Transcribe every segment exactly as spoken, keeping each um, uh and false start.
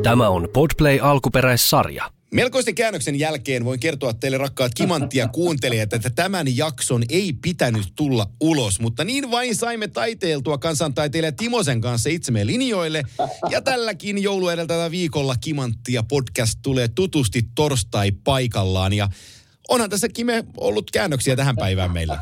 Tämä on Podplay alkuperäissarja. Melkoisten käännöksen jälkeen voin kertoa teille, rakkaat Kimanttia kuuntelijat, että tämän jakson ei pitänyt tulla ulos, mutta niin vain saimme taiteiltua kansantaiteilija Timosen kanssa itsemme linjoille. Ja tälläkin jouluedeltävällä viikolla Kimanttia podcast tulee tutusti torstai paikallaan. Ja onhan tässä Kime ollut käännöksiä tähän päivään meillä.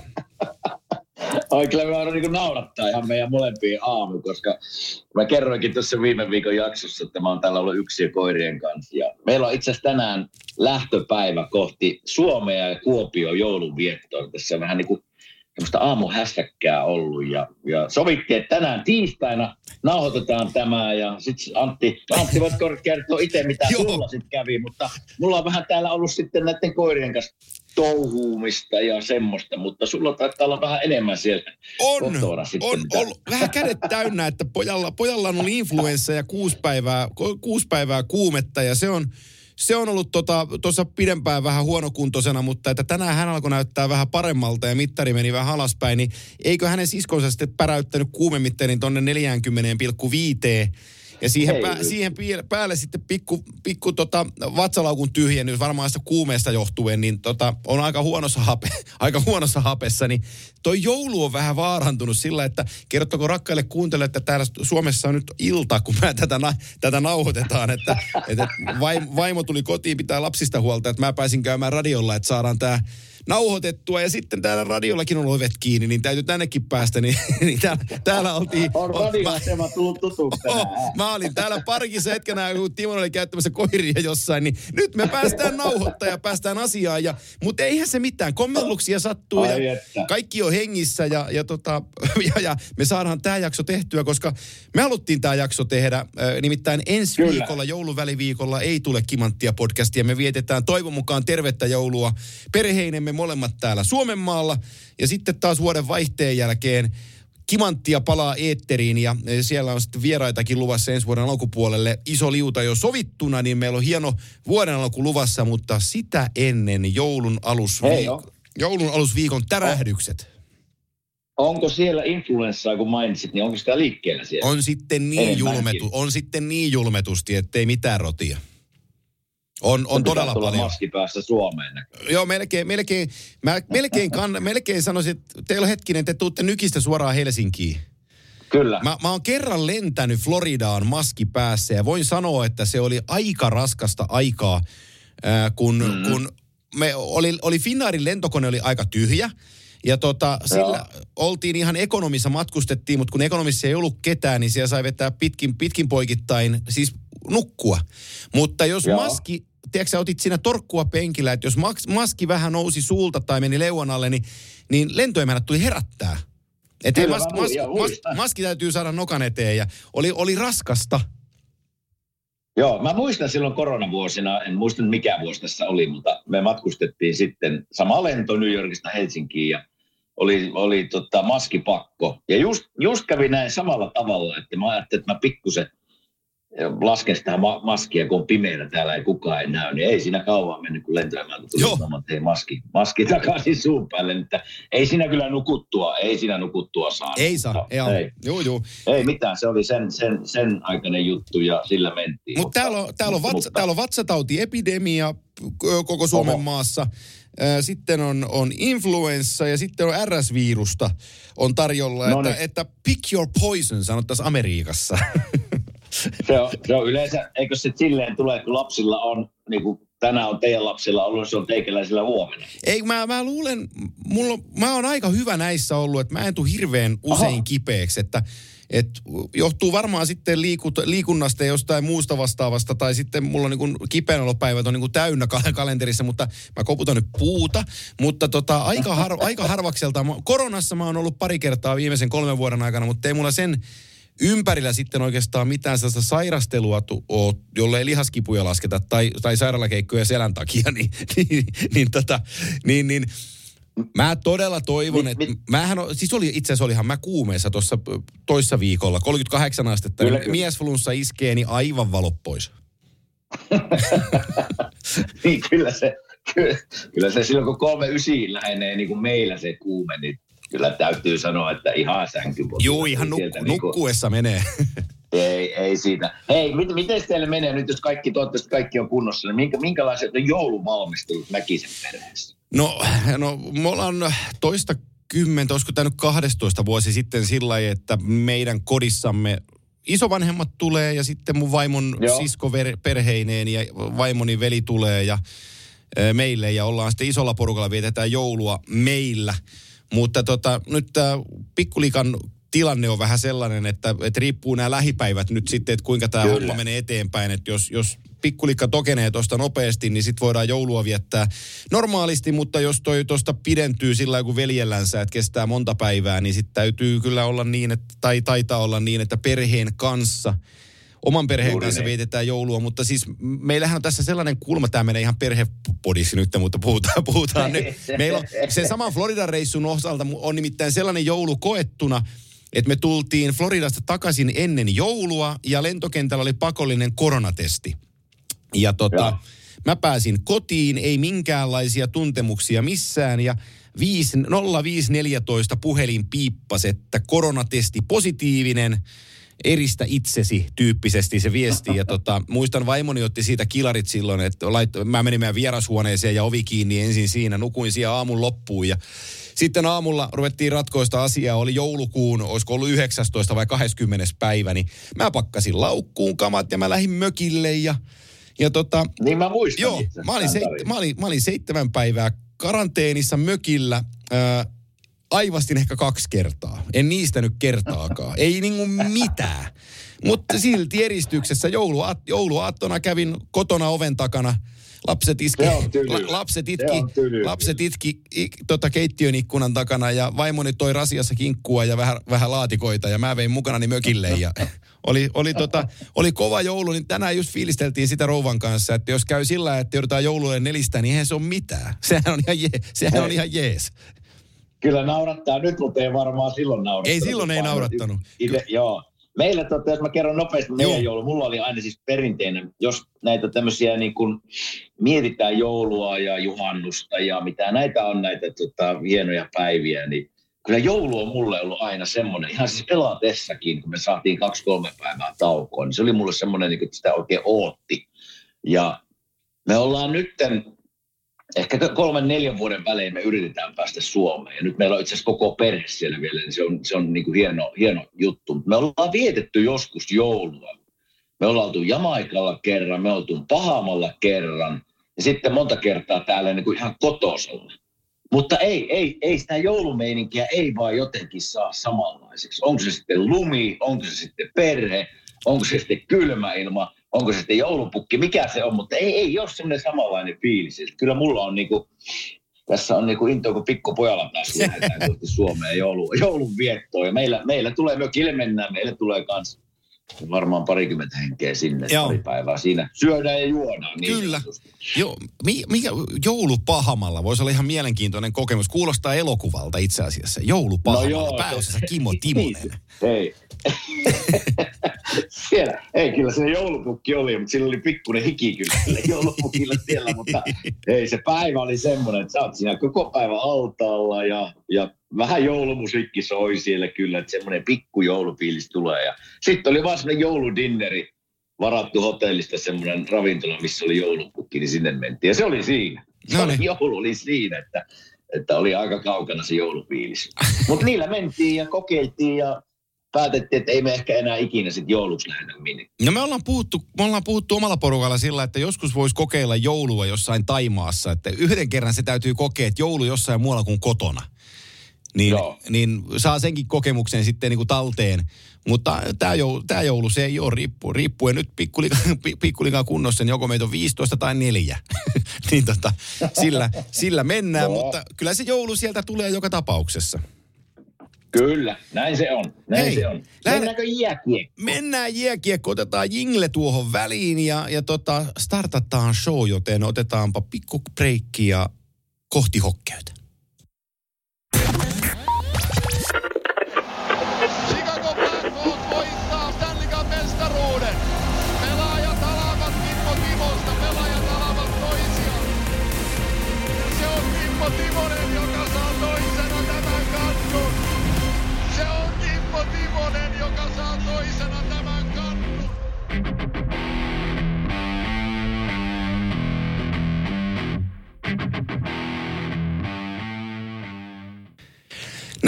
Oi, kyllä me aina niin naurattaa ihan meidän molempien aamu, koska mä kerroinkin tuossa viime viikon jaksossa, että mä oon täällä ollut yksin koirien kanssa. Ja meillä on itse asiassa tänään lähtöpäivä kohti Suomea ja Kuopio joulunviettoon. Tässä on vähän niin kuin semmoista aamuhässäkkää ollut ja, ja sovittiin, että tänään tiistaina nauhoitetaan tämä ja sitten Antti, Antti voit kertoa itse, mitä sulla sitten kävi, mutta mulla on vähän täällä ollut sitten näiden koirien kanssa touhuumista ja semmoista, mutta sulla taitaa olla vähän enemmän siellä on, kotona sitten. On, on vähän kädet täynnä, että pojalla, pojalla on ollut influenssa ja kuusi päivää, kuusi päivää kuumetta ja se on, se on ollut tuossa tota, pidempään vähän huonokuntoisena, mutta että tänään hän alkoi näyttää vähän paremmalta ja mittari meni vähän alaspäin, niin eikö hänen siskonsa sitten päräyttänyt kuumemittarin tuonne neljäkymmentä pilkku viisi. Ja siihen, pää, siihen päälle sitten pikku, pikku tota, vatsalaukun tyhjennys, varmaan sitä kuumeesta johtuen, niin tota, on aika huonossa, hape, aika huonossa hapessa. Niin toi joulu on vähän vaarantunut sillä, että kerrottako rakkaille kuuntelijoille, että täällä Suomessa on nyt ilta, kun mä tätä, tätä nauhoitetaan, että, että vaimo tuli kotiin pitää lapsista huolta, että mä pääsin käymään radiolla, että saadaan tää nauhoitettua ja sitten täällä radiollakin on ovet kiinni, niin täytyy tännekin päästä, niin, niin täällä, täällä oltiin. On radioasema tullut tutuksi oh, Mä olin täällä parikissa hetkenä, kun Timon oli käyttämässä koiria jossain, niin nyt me päästään nauhoittaa ja päästään asiaan, ja, mutta eihän se mitään, kommelluksia sattuu ja että. Kaikki on hengissä ja, ja, tota, ja, ja me saadaan tämä jakso tehtyä, koska me haluttiin tämä jakso tehdä, nimittäin ensi Kyllä. viikolla, jouluväliviikolla ei tule Kimanttia podcastia, me vietetään toivon mukaan tervettä joulua perheinemme molemmat täällä Suomenmaalla ja sitten taas vuoden vaihteen jälkeen Kimanttia palaa eetteriin ja siellä on sitten vieraitakin luvassa ensi vuoden alkupuolelle. Iso liuta jo sovittuna, niin meillä on hieno vuoden alku luvassa, mutta sitä ennen joulun, alusviik- joulun alusviikon tärähdykset. Onko siellä influenssaa, kun mainitsit, niin onko sitä liikkeellä siellä? On sitten niin, julmetu, on sitten niin julmetusti, ettei mitään rotia. On, on todella paljon. Maski päässä Suomeen. Joo, melkein, melkein, mä melkein, kann, melkein sanoisin, että teillä on hetkinen, te tuutte nykistä suoraan Helsinkiin. Kyllä. Mä, mä oon kerran lentänyt Floridaan maski päässä ja voin sanoa, että se oli aika raskasta aikaa, äh, kun, mm-hmm. kun me oli, oli Finnairin lentokone oli aika tyhjä. Ja tota, sillä oltiin ihan ekonomissa, matkustettiin, mutta kun ekonomissa ei ollut ketään, niin siellä sai vetää pitkin, pitkin poikittain, siis nukkua. Mutta jos Joo. maski, tiedätkö sä otit siinä torkkua penkillä, että jos maski vähän nousi suulta tai meni leuan alle, niin, niin lentoemännät tuli herättää. Että mas, mas, mas, maski täytyy saada nokan eteen ja oli, oli raskasta. Joo, mä muistan silloin koronavuosina, en muista mikä vuosi tässä oli, mutta me matkustettiin sitten sama lento New Yorkista Helsinkiin ja oli, oli tota maskipakko. Ja just, just kävi näin samalla tavalla, että mä ajattelin, että mä pikkusen lasken sitä ma- maskia, kun on pimeänä täällä ei kukaan ei näy, niin ei siinä kauan mennyt, kun lentoemään, kun tuli sanomaan, että ei maski, maski takaisin suun päälle. Että ei siinä kyllä nukuttua, ei siinä nukuttua saa. Ei saa, no, ei, ei. Joo, joo. Ei mitään, se oli sen, sen, sen aikainen juttu ja sillä mentiin. Mut mutta täällä on, täällä on, vatsa, mutta... täällä on vatsatautiepidemia koko Suomen Oho. maassa. Sitten on, on influenssa ja sitten on R S-virusta on tarjolla, no että, että pick your poison, sanottaisiin Amerikassa. Se on, se on yleensä, eikö se silleen tule, kun lapsilla on, niin kuin tänään on teidän lapsilla ollut, se on teikäläisillä huomenna? Ei, mä, mä luulen, mulla, mä oon aika hyvä näissä ollut, että mä en tule hirveän usein Aha. kipeäksi, että et johtuu varmaan sitten liikut, liikunnasta ja jostain muusta vastaavasta, tai sitten mulla on niin kuin kipeänolopäivät on niin kuin täynnä kalenterissa, mutta mä koputan nyt puuta, mutta tota, aika, har, aika harvakselta. Koronassa mä oon ollut pari kertaa viimeisen kolmen vuoden aikana, mutta ei mulla sen ympärillä sitten oikeastaan mitään sellaista sairastelua, ole, jolle ei lihaskipuja lasketa tai, tai sairaalakeikkoja selän takia, niin, niin, niin, tota, niin, niin mä todella toivon, että mähän on, siis oli, itse asiassa olihan mä kuumeessa tuossa toissa viikolla, kolmekymmentäkahdeksan astetta, kyllä, niin miesflunssa iskee, niin aivan valot pois. Niin kyllä se, kyllä, kyllä se silloin kun kolme ysiin lähenee niin kuin meillä se kuume, niin kyllä täytyy sanoa, että ihan sänky. Joo, ihan nuk- nukkuessa menee. Ei, ei siitä. Hei, mit, miten teille menee nyt, jos kaikki, toivottavasti kaikki on kunnossa, niin minkä, minkälaiset on jouluvalmistelut Mäkisen perheessä? No, no me ollaan toista kymmentä, olisiko tämä nyt kahdestoista vuosi sitten sillä lailla, että meidän kodissamme isovanhemmat tulee ja sitten mun vaimon Joo. sisko ver, perheineen ja vaimoni veli tulee ja e, meille ja ollaan sitten isolla porukalla, vietetään joulua meillä. Mutta tota, nyt tämä pikkuliikan tilanne on vähän sellainen, että, että riippuu nämä lähipäivät nyt sitten, että kuinka tämä homma menee eteenpäin. Että jos, jos pikkulikka tokenee tuosta nopeasti, niin sitten voidaan joulua viettää normaalisti, mutta jos toi tuosta pidentyy sillä lailla kuin veljellänsä, että kestää monta päivää, niin sitten täytyy kyllä olla niin, että, tai taitaa olla niin, että perheen kanssa, oman perheen Juuri kanssa ne. vietetään joulua, mutta siis meillähän on tässä sellainen kulma, tämä menee ihan perhepodissa nyt, mutta puhutaan, puhutaan nyt. Meillä on sen saman Floridan reissun osalta on nimittäin sellainen joulu koettuna, että me tultiin Floridasta takaisin ennen joulua ja lentokentällä oli pakollinen koronatesti. Ja tota, mä pääsin kotiin, ei minkäänlaisia tuntemuksia missään ja nolla viisi neljätoista puhelin piippasi, että koronatesti positiivinen, eristä itsesi tyyppisesti se viesti. Ja tota, muistan vaimoni otti siitä kilarit silloin, että lait, mä menin meidän vierashuoneeseen ja ovi kiinni ensin siinä, nukuin siellä aamun loppuun ja sitten aamulla ruvettiin ratkoista asiaa, oli joulukuun, olisiko ollut yhdeksästoista vai kahdeskymmenes päivä, niin mä pakkasin laukkuun kamat ja mä lähdin mökille ja, ja tota... Niin mä muistan joo, itse. Mä olin, seit, mä, olin, mä olin seitsemän päivää karanteenissa mökilla, ää, aivastin ehkä kaksi kertaa. En niistä nyt kertaakaan, ei niinku mitään. Mutta silti eristyksessä jouluaat, jouluaattona kävin kotona oven takana. Lapset iski, la, lapset itki, lapset itki i, tota keittiön ikkunan takana ja vaimoni toi rasiassa kinkkua ja vähän, vähän laatikoita ja mä vein mukanani mökille ja oli, oli, tota, oli kova joulu, niin tänään just fiilisteltiin sitä rouvan kanssa, että jos käy sillä, että joudutaan joululle nelistä, niin eihän se ole mitään. Sehän on ihan, je, sehän on ihan jees. Kyllä naurattaa nyt, mutta ei varmaan silloin naurattanut. Ei silloin ei naurattanut. Ite, joo. Meillä, totta, jos mä kerron nopeasti meidän joulu, mulla oli aina siis perinteinen, jos näitä tämmöisiä niin kuin mietitään joulua ja juhannusta ja mitä näitä on näitä tota, hienoja päiviä, niin kyllä joulu on mulle ollut aina semmoinen, ihan siis pelatessakin, kun me saatiin kaksi-kolme päivää taukoon, niin se oli mulle semmoinen, niin että sitä oikein ootti. Ja me ollaan nytten, ehkä kolmen, neljän vuoden välein me yritetään päästä Suomeen. Ja nyt meillä on itse asiassa koko perhe siellä vielä, niin se on, se on niin kuin hieno, hieno juttu. Me ollaan vietetty joskus joulua. Me ollaan oltu Jamaikalla kerran, me oltu Bahamalla kerran. Ja sitten monta kertaa täällä niin kuin ihan kotosalla. Mutta ei, ei, ei sitä joulumeininkiä ei vaan jotenkin saa samanlaiseksi. Onko se sitten lumi, onko se sitten perhe, onko se sitten kylmä ilma. Onko se sitten joulupukki, mikä se on, mutta ei, ei ole semmoinen samanlainen fiilis. Kyllä mulla on niinku, tässä on niinku intoa, kun pikkupojalla taas lähdetään kohti Suomeen joulu, joulun viettoon. Ja meillä, meillä tulee mökille mennään, meille tulee kans varmaan parikymmentä henkeä sinne, Joo. pari päivää siinä. Syödään ja juodaan. Niin Kyllä. Joo, mikä joulu Bahamalla voisi olla ihan mielenkiintoinen kokemus. Kuulostaa elokuvalta itse asiassa. Joulu Bahamalla, no pääosassa Kimmo Timonen. Hei. Siellä, ei kyllä se joulupukki oli, mutta sillä oli pikkuinen hiki kyllä joulupukilla siellä, mutta ei se päivä oli semmoinen, että sä oot siinä koko päivä altaalla ja, ja vähän joulumusiikki soi siellä kyllä, että semmoinen pikku joulufiilis tulee. Ja sitten oli vaan semmoinen jouludinneri varattu hotellista, semmoinen ravintola, missä oli joulupukki, niin sinne mentiin. Ja se oli siinä. Se no niin. oli, joulu oli siinä, että, että oli aika kaukana se joulufiilis. Mutta niillä mentiin ja kokeiltiin ja päätettiin, että ei me ehkä enää ikinä sitten jouluksi lähdetä minne. No me ollaan puhuttu, me ollaan puhuttu omalla porukalla sillä, että joskus voisi kokeilla joulua jossain Taimaassa. Että yhden kerran se täytyy kokea, että joulu jossain muualla kuin kotona. Niin, niin saa senkin kokemuksen sitten niin kuin talteen. Mutta tämä joulu, tämä joulu, se ei ole riippuen, riippuen nyt pikkulikan kunnossa, niin joko meitä on viisitoista tai neljä. niin tota, sillä, sillä mennään, no. Mutta kyllä se joulu sieltä tulee joka tapauksessa. Kyllä, näin se on. Näin Hei, se on. Mennäänkö jääkiekko? Mennään jääkiekko, otetaan jingle tuohon väliin ja, ja tota, startataan show, joten otetaanpa pikku breikki ja kohti hokkeytä. Chicago Blackhawks voittaa Stanley Cup -mestaruuden. Pelaajat alavat Kimmo Timosta, pelaajat alavat toisiaan. Se on Kimmo Timonen, joka saa toisena tämän kannun. Se on Kimmo Timonen, joka saa toisena tämän kannun.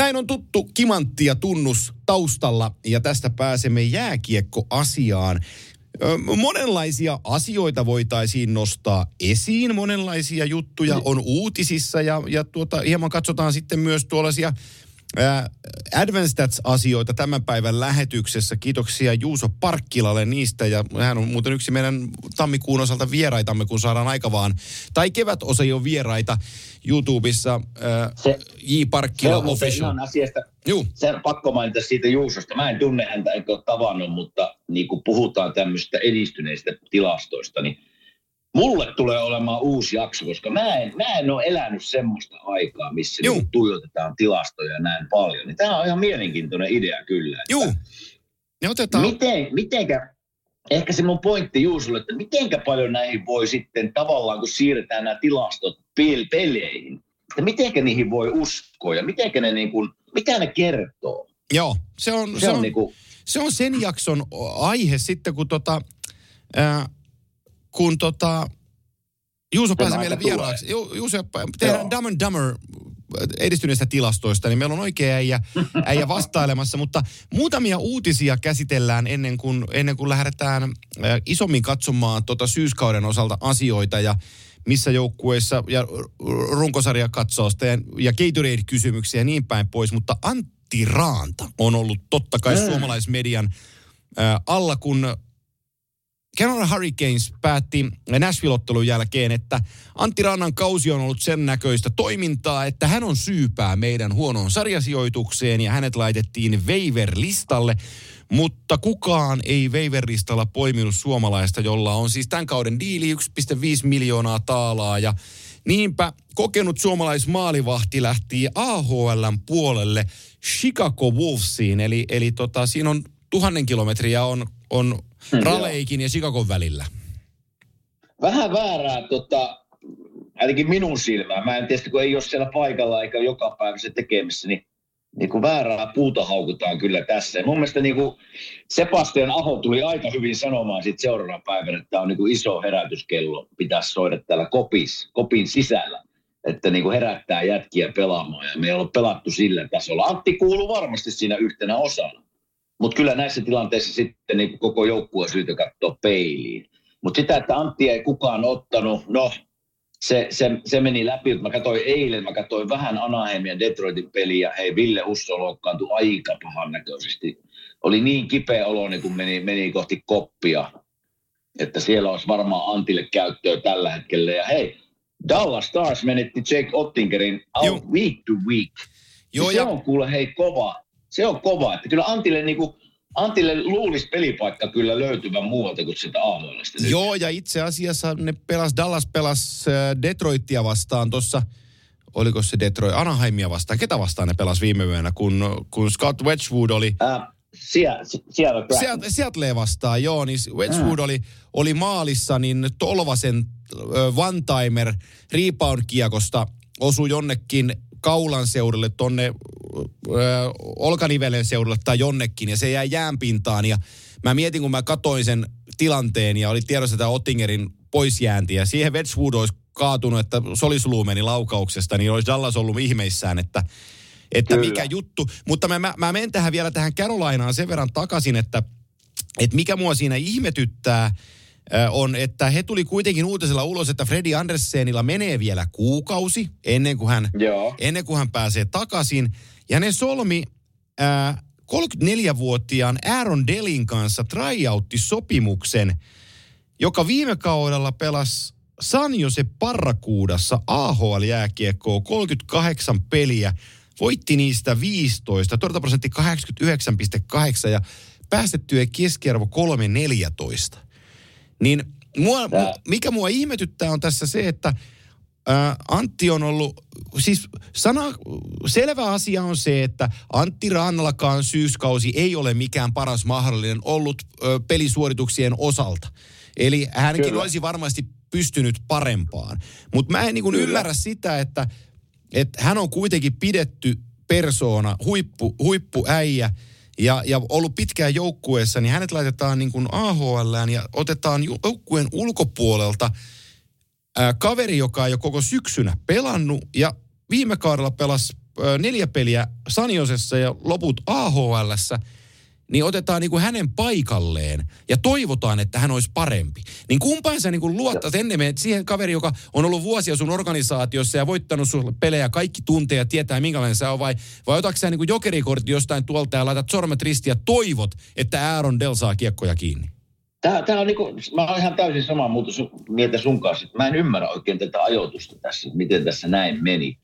Näin on tuttu kimantti ja tunnus taustalla ja tästä pääsemme jääkiekkoasiaan. Monenlaisia asioita voitaisiin nostaa esiin, monenlaisia juttuja on uutisissa ja, ja tuota, hieman katsotaan sitten myös tuollaisia ää, Advanced Stats-asioita tämän päivän lähetyksessä. Kiitoksia Juuso Parkkilalle niistä ja hän on muuten yksi meidän tammikuun osalta vieraitamme, kun saadaan aika vaan, tai kevätosa jo vieraita YouTubessa, ää, se, J. Parkkila se on Official. Ihan asiasta. Juu. Se on pakko mainita siitä Juusosta. Mä en tunne häntä, enkä ole tavannut, mutta niin kun puhutaan tämmöistä edistyneistä tilastoista, niin mulle tulee olemaan uusi jakso, koska mä en, mä en ole elänyt semmoista aikaa, missä niin tuijotetaan tilastoja näin paljon. Niin tämä on ihan mielenkiintoinen idea kyllä. Joo. Ne otetaan. Miten, mitenkä, ehkä se mun pointti Juusolle, että mitenkä paljon näihin voi sitten tavallaan, kun siirretään nämä tilastot peleihin, että mitenkä niihin voi uskoa ja mitenkä ne niin kuin, mitä ne kertoo? Joo, se on, se se on, on, niin kuin, se on sen jakson aihe sitten, kun tota, ää, kun tota, Juuso pääsi meille vieraaksi. Ju, Juuso, tehdään Dumb and Dumber edistyneistä tilastoista, niin meillä on oikea äijä, äijä vastailemassa, mutta muutamia uutisia käsitellään ennen kuin, ennen kuin lähdetään ää, isommin katsomaan tota syyskauden osalta asioita ja missä joukkueissa ja runkosarjakatsausta ja, ja Gatorade-kysymyksiä ja niin päin pois, mutta Antti Raanta on ollut totta kai mm. suomalaismedian ää, alla, kun Carolina Hurricanes päätti Nashville-ottelun jälkeen, että Antti Rannan kausi on ollut sen näköistä toimintaa, että hän on syypää meidän huonoon sarjasijoitukseen ja hänet laitettiin waiver-listalle, mutta kukaan ei waiver-listalla poiminut suomalaista, jolla on siis tämän kauden diili yksi pilkku viisi miljoonaa taalaa ja niinpä kokenut suomalaismaalivahti lähti A H L:n puolelle Chicago Wolvesiin, eli, eli tota, siinä on tuhannen kilometriä on, on Raleikin ja Chicagon välillä. Vähän väärää, tota, ainakin minun silmään. Mä en tiedä, kun ei ole siellä paikalla eikä joka päivä se tekemissä, niin, niin kuin väärää puuta haukutaan kyllä tässä. Ja mun mielestä niin kuin Sebastian Aho tuli aika hyvin sanomaan sitten seuraavana päivänä, että tämä on niin kuin iso herätyskello. Pitäisi soida täällä kopis, kopin sisällä, että niin kuin herättää jätkiä pelaamaan. Ja me ei ole pelattu sillä tasolla. Antti kuuluu varmasti siinä yhtenä osana. Mutta kyllä näissä tilanteissa sitten niin koko joukkue on syytä katsoa peiliin. Mutta sitä, että Antti ei kukaan ottanut, no se, se, se meni läpi. Mä katsoin eilen, mä katsoin vähän Anaheim ja Detroitin peliä. Hei, Ville Husso loukkaantui aika pahan näköisesti. Oli niin kipeä olo, niin kun meni, meni kohti koppia, että siellä olisi varmaan Antille käyttöä tällä hetkellä. Ja hei, Dallas Stars menetti Jake Ottingerin out week to week. Joo, se ja... on kuule hei kova. Se on kova, että kyllä Antille, niin kuin, Antille luulisi pelipaikka kyllä löytyvän muualta kuin sitä A H L:stä. Joo, ja itse asiassa ne pelas, Dallas pelasi Detroitia vastaan tuossa, oliko se Detroit, Anaheimia vastaan, ketä vastaan ne pelasi viime yönä, kun, kun Scott Wedgwood oli... Äh, siellä, siellä Seattle, Seattle vastaan, joo, niin Wedgwood äh. oli, oli maalissa, niin Tolvasen äh, one-timer rebound-kiekosta osui jonnekin kaulan seudulle, tonne ö, olkanivelen seudulle tai jonnekin, ja se jäi jäänpintaan, ja mä mietin, kun mä katoin sen tilanteen, ja oli tiedossa tämä Ottingerin poisjäänti, ja siihen Wedgwood olisi kaatunut, että solisuluu meni laukauksesta, niin olisi Dallas ollut ihmeissään, että, että mikä juttu. Mutta mä, mä, mä menen tähän vielä tähän Carolinaan sen verran takaisin, että, että mikä mua siinä ihmetyttää, on, että he tuli kuitenkin uutisella ulos, että Fredi Andersenilla menee vielä kuukausi ennen kuin hän, ennen kuin hän pääsee takaisin. Ja ne solmi äh, kolmekymmentäneljävuotiaan Aaron Delin kanssa tryout-sopimuksen, joka viime kaudella pelasi San Jose Barracuudassa A H L-jääkiekkoa kolmekymmentäkahdeksan peliä, voitti niistä viisitoista, torjuntaprosentti kahdeksankymmentäyhdeksän pilkku kahdeksan ja päästettyä keskiarvo kolme neljätoista. Niin mua, mikä mua ihmetyttää on tässä se, että ää, Antti on ollut, siis sana, selvä asia on se, että Antti Rannallakaan syyskausi ei ole mikään paras mahdollinen ollut ö, pelisuorituksien osalta. Eli hänkin Kyllä. olisi varmasti pystynyt parempaan. Mutta mä en niin kuin ymmärrä sitä, että, että hän on kuitenkin pidetty persoona, huippu, huippuäijä, Ja, ja ollut pitkään joukkueessa, niin hänet laitetaan niin kuin A H L:ään ja otetaan joukkueen ulkopuolelta ää, kaveri, joka on jo koko syksynä pelannut ja viime kaudella pelasi neljä peliä San Josessa ja loput A H L:ssä, niin otetaan niin kuin hänen paikalleen ja toivotaan, että hän olisi parempi. Niin kumpaan sä niin kuin luottat enemmän siihen kaveri, joka on ollut vuosia sun organisaatiossa ja voittanut sun pelejä, kaikki tuntee ja tietää, minkälainen sä on, vai, vai otatko sä niin kuin jokerikortti jostain tuolta ja laitat sormet ristiin ja toivot, että Aaron Dell saa kiekkoja kiinni? Tää, tää on niinku, mä oon ihan täysin samaa muuta sun, mieltä sun kanssa. Mä en ymmärrä oikein tätä ajoitusta tässä, miten tässä näin meni.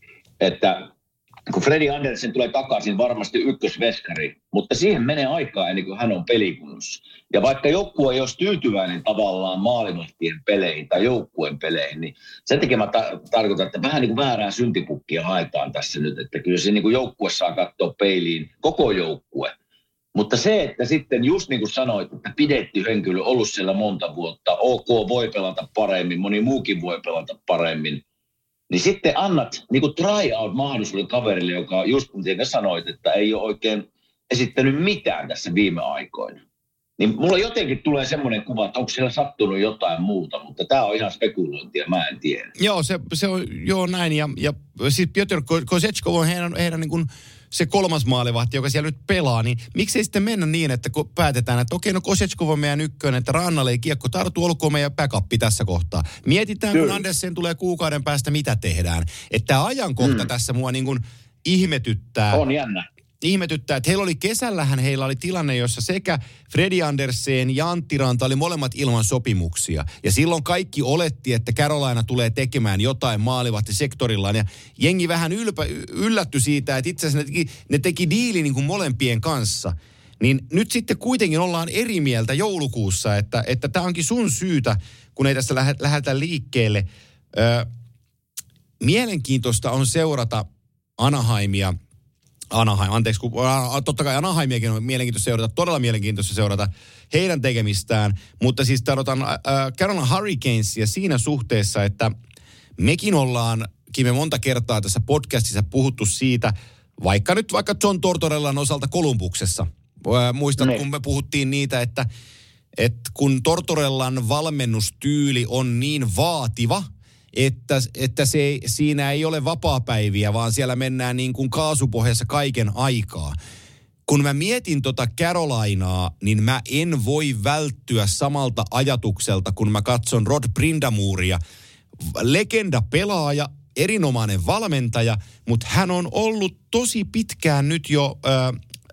Että kun Freddie Andersen tulee takaisin, varmasti ykkösveskari, mutta siihen menee aikaa ennen kuin hän on pelikunnossa. Ja vaikka joukkue ei olisi tyytyväinen tavallaan maalivahtien peleihin tai joukkueen peleihin, niin sen takia mä ta- tarkoitan, että vähän niin kuin väärää syntipukkia haetaan tässä nyt. Että kyllä se niin kuin joukkue saa katsoa peiliin, koko joukkue. Mutta se, että sitten just niin kuin sanoit, että pidetty henkilö on ollut siellä monta vuotta, OK voi pelata paremmin, moni muukin voi pelata paremmin, niin sitten annat niin kuin try out mahdollisuuden kaverille, joka just kuten sanoit, että ei ole oikein esittänyt mitään tässä viime aikoina. Niin mulla jotenkin tulee semmoinen kuva, että onko siellä sattunut jotain muuta, mutta tämä on ihan spekulointia, mä en tiedä. Joo, se, se on joo näin, ja, ja siis Piotr Kozetskov on heidän, heidän niin kuin se kolmas maalivahti, joka siellä nyt pelaa, niin miksei sitten mennä niin, että kun päätetään, että okei, no Kozetskov on meidän ykkönen, että Rannalle ei kiekko tartu, olkoon meidän backuppi tässä kohtaa. Mietitään, Kyllä. kun Andersen tulee kuukauden päästä, mitä tehdään. Että tämä ajankohta mm. tässä mua niin kuin ihmetyttää. On jännä. Ihmetyttää, että heillä oli kesällähän, heillä oli tilanne, jossa sekä Freddie Andersen ja Antti Ranta oli molemmat ilman sopimuksia. Ja silloin kaikki oletti, että Carolina tulee tekemään jotain maalivahtisektorillaan. Ja jengi vähän ylpä, yllätty siitä, että itse asiassa ne teki, ne teki diili niin kuin molempien kanssa. Niin nyt sitten kuitenkin ollaan eri mieltä joulukuussa, että että tämä onkin sun syytä, kun ei tässä lähde, lähdetä liikkeelle. Ö, mielenkiintoista on seurata Anaheimia. Anaheim, anteeksi, kun, totta kai Anaheimiakin on mielenkiintoista seurata, todella mielenkiintoista seurata heidän tekemistään, mutta siis tarvitaan äh, Carolina Hurricanesia siinä suhteessa, että mekin ollaan, me monta kertaa tässä podcastissa puhuttu siitä, vaikka nyt vaikka John Tortorellan osalta Kolumbuksessa. Äh, muistat, ne. kun me puhuttiin niitä, että, että kun Tortorellan valmennustyyli on niin vaativa, Että, että se, siinä ei ole vapaapäiviä, vaan siellä mennään niin kuin kaasupohjassa kaiken aikaa. Kun mä mietin tota Carolinaa, niin mä en voi välttyä samalta ajatukselta, kun mä katson Rod Brindamuria. Legenda pelaaja, erinomainen valmentaja, mutta hän on ollut tosi pitkään nyt jo äh,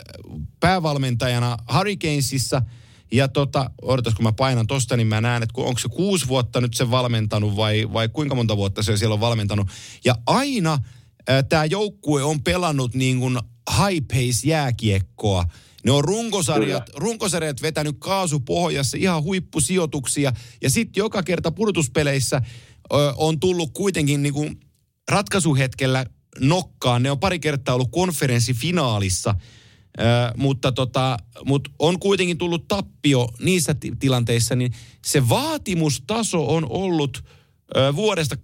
päävalmentajana Hurricanesissa. Ja tota, odotas kun mä painan tosta, niin mä näen, että onko se kuusi vuotta nyt se valmentanut vai, vai kuinka monta vuotta se siellä on valmentanut. Ja aina äh, tämä joukkue on pelannut niin kuin high pace jääkiekkoa. Ne on runkosarjat, runkosarjat vetänyt kaasupohjassa ihan huippusijoituksia. Ja sitten joka kerta pudotuspeleissä äh, on tullut kuitenkin niin kuin ratkaisuhetkellä nokkaan. Ne on pari kertaa ollut konferenssifinaalissa. Ö, mutta, tota, mutta on kuitenkin tullut tappio niissä t- tilanteissa, niin se vaatimustaso on ollut ö, vuodesta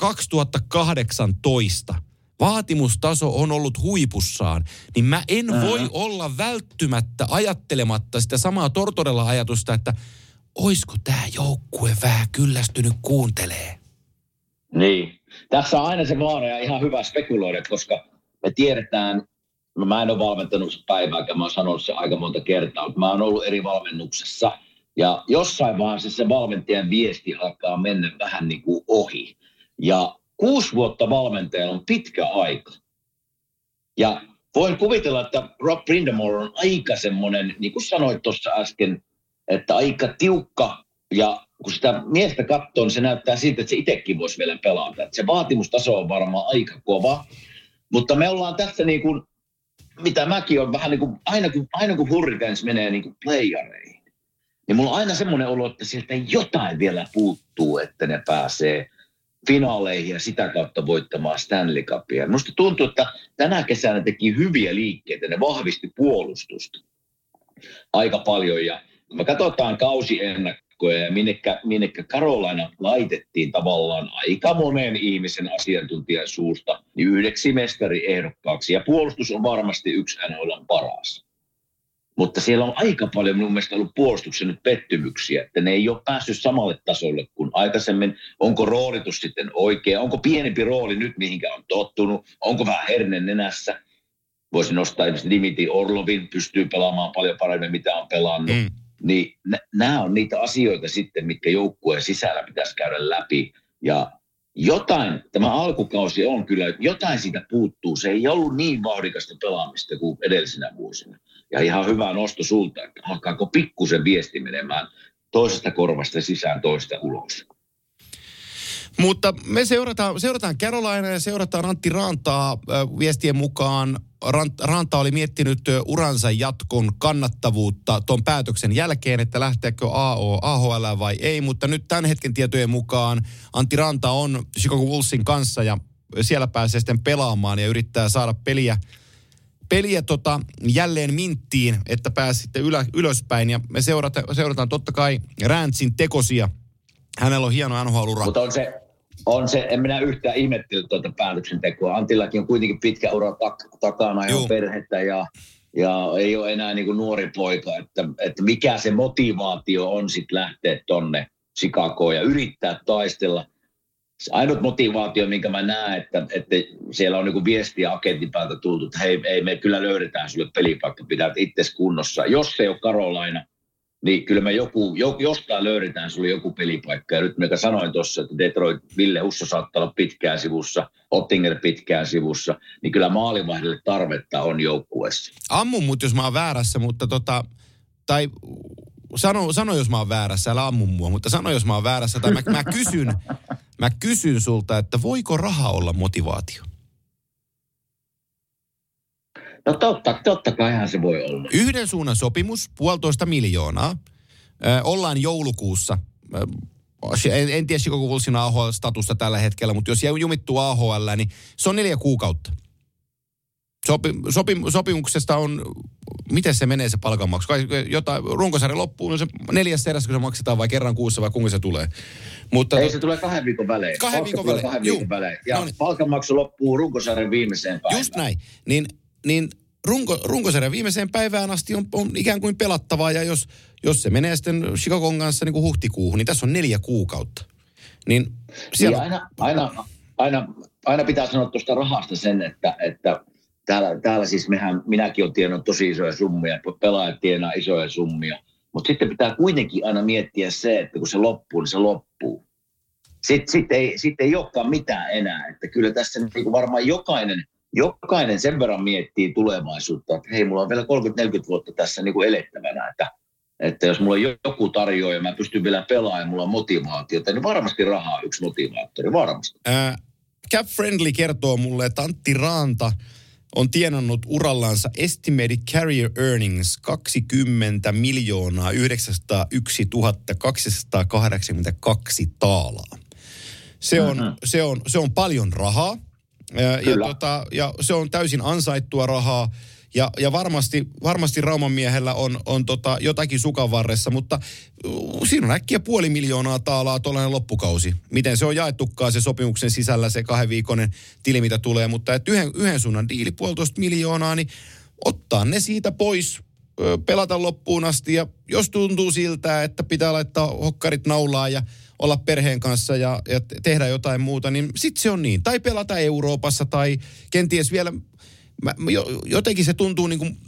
kaksituhattakahdeksantoista. Vaatimustaso on ollut huipussaan. Niin mä en uh-huh. voi olla välttymättä ajattelematta sitä samaa Tortorella-ajatusta, että oisko tää joukkue vähän kyllästynyt kuuntelee. Niin. Tässä on aina se vaara ja ihan hyvä spekuloida, koska me tiedetään, mä en ole valmentanut se päivääkään, mä oon sanonut se aika monta kertaa, mutta mä oon ollut eri valmennuksessa. Ja jossain vaiheessa se valmentajan viesti alkaa mennä vähän niin kuin ohi. Ja kuusi vuotta valmentajalla on pitkä aika. Ja voin kuvitella, että Rob Brindamore on aika semmoinen, niin kuin sanoit tuossa äsken, että aika tiukka. Ja kun sitä miestä katsoo, niin se näyttää siltä, että se itsekin voisi vielä pelata. Että se vaatimustaso on varmaan aika kova. Mutta me ollaan tässä niin kuin, mitä mäkin on vähän niin kuin, aina kun, aina kun Hurricanes menee niin kuin playereihin, niin mulla on aina semmoinen olo, että sieltä jotain vielä puuttuu, että ne pääsee finaaleihin ja sitä kautta voittamaan Stanley Cupia. Musta tuntuu, että tänä kesänä teki hyviä liikkeitä, ne vahvisti puolustusta aika paljon. Ja kun me katsotaan kausiennakkoja ja minnekä, minnekä Carolina laitettiin tavallaan aika monen ihmisen asiantuntijan suusta niin yhdeksi mestariehdokkaaksi. Ja puolustus on varmasti yksi N H L:n paras. Mutta siellä on aika paljon mun mielestä ollut puolustuksen nyt pettymyksiä, että ne ei ole päässyt samalle tasolle kuin aikaisemmin. Onko roolitus sitten oikea? Onko pienempi rooli nyt, mihinkä on tottunut? Onko vähän herne nenässä? Voisi nostaa esimerkiksi Dimitri Orlovin, pystyy pelaamaan paljon paremmin, mitä on pelannut. Mm. Niin nämä on niitä asioita sitten, mitkä joukkueen sisällä pitäisi käydä läpi. Ja jotain, tämä alkukausi on kyllä, jotain siitä puuttuu. Se ei ollut niin vauhdikasta pelaamista kuin edellisenä vuosina. Ja ihan hyvä nosto sulta, että alkaako pikkusen viesti menemään toisesta korvasta sisään, toista ulos. Mutta me seurataan, seurataan Carolinaa ja seurataan Antti Raantaa viestien mukaan. Ranta oli miettinyt uransa jatkon kannattavuutta tuon päätöksen jälkeen, että lähteekö A H L vai ei. Mutta nyt tämän hetken tietojen mukaan Antti Ranta on Chicago Bullsin kanssa ja siellä pääsee sitten pelaamaan ja yrittää saada peliä, peliä tota jälleen minttiin, että pääsi sitten ylä, ylöspäin. Ja me seurataan, seurataan totta kai Rantsin tekosia. Hänellä on hieno N H L-ura. Mutta on se... On se, en minä yhtään ihmettele tuota päätöksentekoa. Antillakin on kuitenkin pitkä ura tak- takana ja perhettä ja, ja ei ole enää niin kuin nuori poika. Että, että mikä se motivaatio on sitten lähteä tonne Chicagoon ja yrittää taistella. Se ainut motivaatio, minkä mä näen, että, että siellä on niin kuin viestiä agentin päältä tultu, että hei, ei, me kyllä löydetään sulle pelipaikka, pidät itsesi kunnossa. Jos se ei ole Carolina, niin kyllä me joku, jostain löydetään sulle joku pelipaikka. Ja nyt mikä sanoin tuossa, että Detroit, Ville Husso saattaa olla pitkään sivussa, Ottinger pitkään sivussa, niin kyllä maalivahdille tarvetta on joukkueessa. Ammun mut, jos mä oon väärässä, mutta tota, tai sano, sano jos mä oon väärässä, älä ammu mua, mutta sano jos mä oon väärässä, tai mä, mä kysyn, mä kysyn sulta, että voiko raha olla motivaatio? No totta, totta kaihan se voi olla. Yhden suunnan sopimus, puolitoista miljoonaa. Ö, ollaan joulukuussa. Ö, en, en tiedä Chicago Bullsin A H L-statusta tällä hetkellä, mutta jos jumittuu A H L, niin se on neljä kuukautta. Sopi, sopi, sopimuksesta on, miten se menee se palkanmaksu? Jotain, runkosarja loppuu, no se neljäs erässä, kun se maksetaan vai kerran kuussa vai kuinka se tulee. Mutta ei, to... se tulee kahden viikon välein. Kahden viikon välein, kahden viikon välein. Ja no niin. Palkanmaksu loppuu runkosarjan viimeiseen päivään. Just näin. Niin, niin runko, runkosarjan viimeiseen päivään asti on, on ikään kuin pelattavaa, ja jos, jos se menee sitten Chicagon kanssa niin kuin huhtikuuhun, niin tässä on neljä kuukautta. Niin siellä... niin aina, aina, aina, aina pitää sanoa tuosta rahasta sen, että, että täällä, täällä siis mehän, minäkin olen tiennyt tosi isoja summia, pelaajat tienaa isoja summia, mutta sitten pitää kuitenkin aina miettiä se, että kun se loppuu, niin se loppuu. Sitten sit ei, sit ei olekaan mitään enää, että kyllä tässä niin kuin varmaan jokainen, jokainen sen verran miettii tulevaisuutta, että hei, mulla on vielä kolmekymmentä neljäkymmentä vuotta tässä niin kuin elettävänä, että, että jos mulla on joku tarjoaa ja mä pystyn vielä pelaamaan ja mulla on motivaatiota, niin varmasti rahaa on yksi motivaattori, varmasti. Ää, Cap Friendly kertoo mulle, että Antti Raanta on tienannut urallansa estimated career earnings kaksikymmentä miljoonaa yhdeksänsataayksi tuhatta kaksisataakahdeksankymmentäkaksi taalaa. Se on, mm-hmm. se on, se on paljon rahaa ja, ja, tota, ja se on täysin ansaittua rahaa. Ja, ja varmasti, varmasti Rauman miehellä on, on tota jotakin sukan varressa, mutta siinä on äkkiä puoli miljoonaa taalaa tuollainen loppukausi. Miten se on jaettukaan se sopimuksen sisällä se kahden viikonen tili, mitä tulee, mutta että yhden, yhden suunnan diili, puolitoista miljoonaa, niin ottaa ne siitä pois, pelata loppuun asti. Ja jos tuntuu siltä, että pitää laittaa hokkarit naulaan ja olla perheen kanssa ja, ja tehdä jotain muuta, niin sitten se on niin. Tai pelata Euroopassa tai kenties vielä... Mä, jotenkin se tuntuu niin kuin...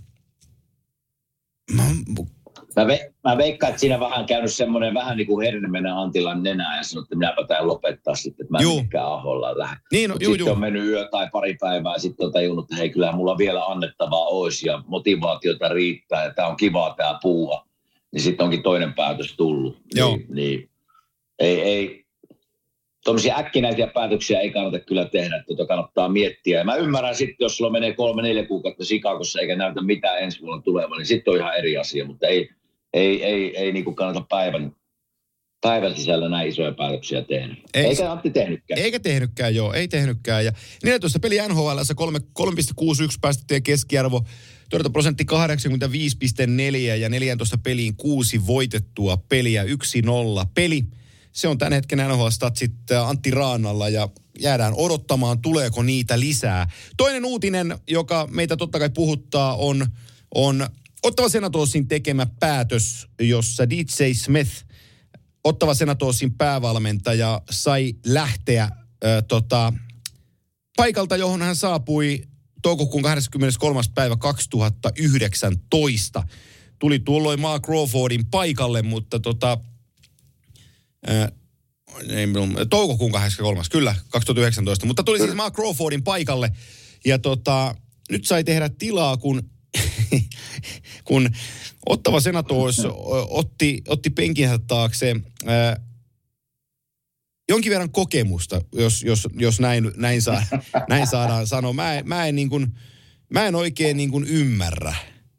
Mä, mä, ve, mä veikkaan, että siinä vähän käynyt semmoinen vähän niin kuin herne mennä Antilan nenään ja sanoi, että minäpä tämän lopettaa sitten, että mä en mikään Aholla lähde. Niin, no, juu, sitten juu. on mennyt yö tai pari päivää ja sitten on tajunnut, että hei, kyllä mulla vielä annettavaa olisi ja motivaatiota riittää ja tämä on kivaa tämä puua. Niin sitten onkin toinen päätös tullut. Joo. Niin, niin ei... ei tuollaisia äkkinäisiä päätöksiä ei kannata kyllä tehdä, että tuota kannattaa miettiä. Ja mä ymmärrän sitten, jos sulla menee kolme, neljä kuukautta Chicagossa eikä näytä mitään ensi vuonna tulevan, niin sitten on ihan eri asia. Mutta ei, ei, ei, ei niin kuin kannata päivän, päivän sisällä näin isoja päätöksiä tehdä. Ei, eikä Antti tehnytkään. Eikä tehnytkään, joo, ei tehnytkään. Ja neljätoista peli N H L:ssä kolme pilkku kuusikymmentäyksi päästettyjen keskiarvo, torjuntaprosentti kahdeksankymmentäviisi pilkku neljä ja neljätoista peliin kuusi voitettua peliä, yksi nolla peli. Se on tämän hetken N H L-statsit Antti Raanalla ja jäädään odottamaan, tuleeko niitä lisää. Toinen uutinen, joka meitä totta kai puhuttaa, on, on Ottava Senatorsin tekemä päätös, jossa D J Smith, Ottava Senatorsin päävalmentaja, sai lähteä äh, tota, paikalta, johon hän saapui toukokuun kahdeskymmeneskolmas päivä kaksituhattayhdeksäntoista. Tuli tuolloin Mark Crawfordin paikalle, mutta tota, ää, ei, toukokuun kahdeskymmeneskolmas, kyllä, kaksituhattayhdeksäntoista. Mutta tuli siis Mark Crawfordin paikalle ja tota, nyt sai tehdä tilaa, kun, kun Ottava Senators otti, otti penkinsä taakse ää, jonkin verran kokemusta, jos, jos, jos näin, näin, saa, näin saadaan sanoa. Mä en, mä en, niin kuin, mä en oikein niin kuin ymmärrä.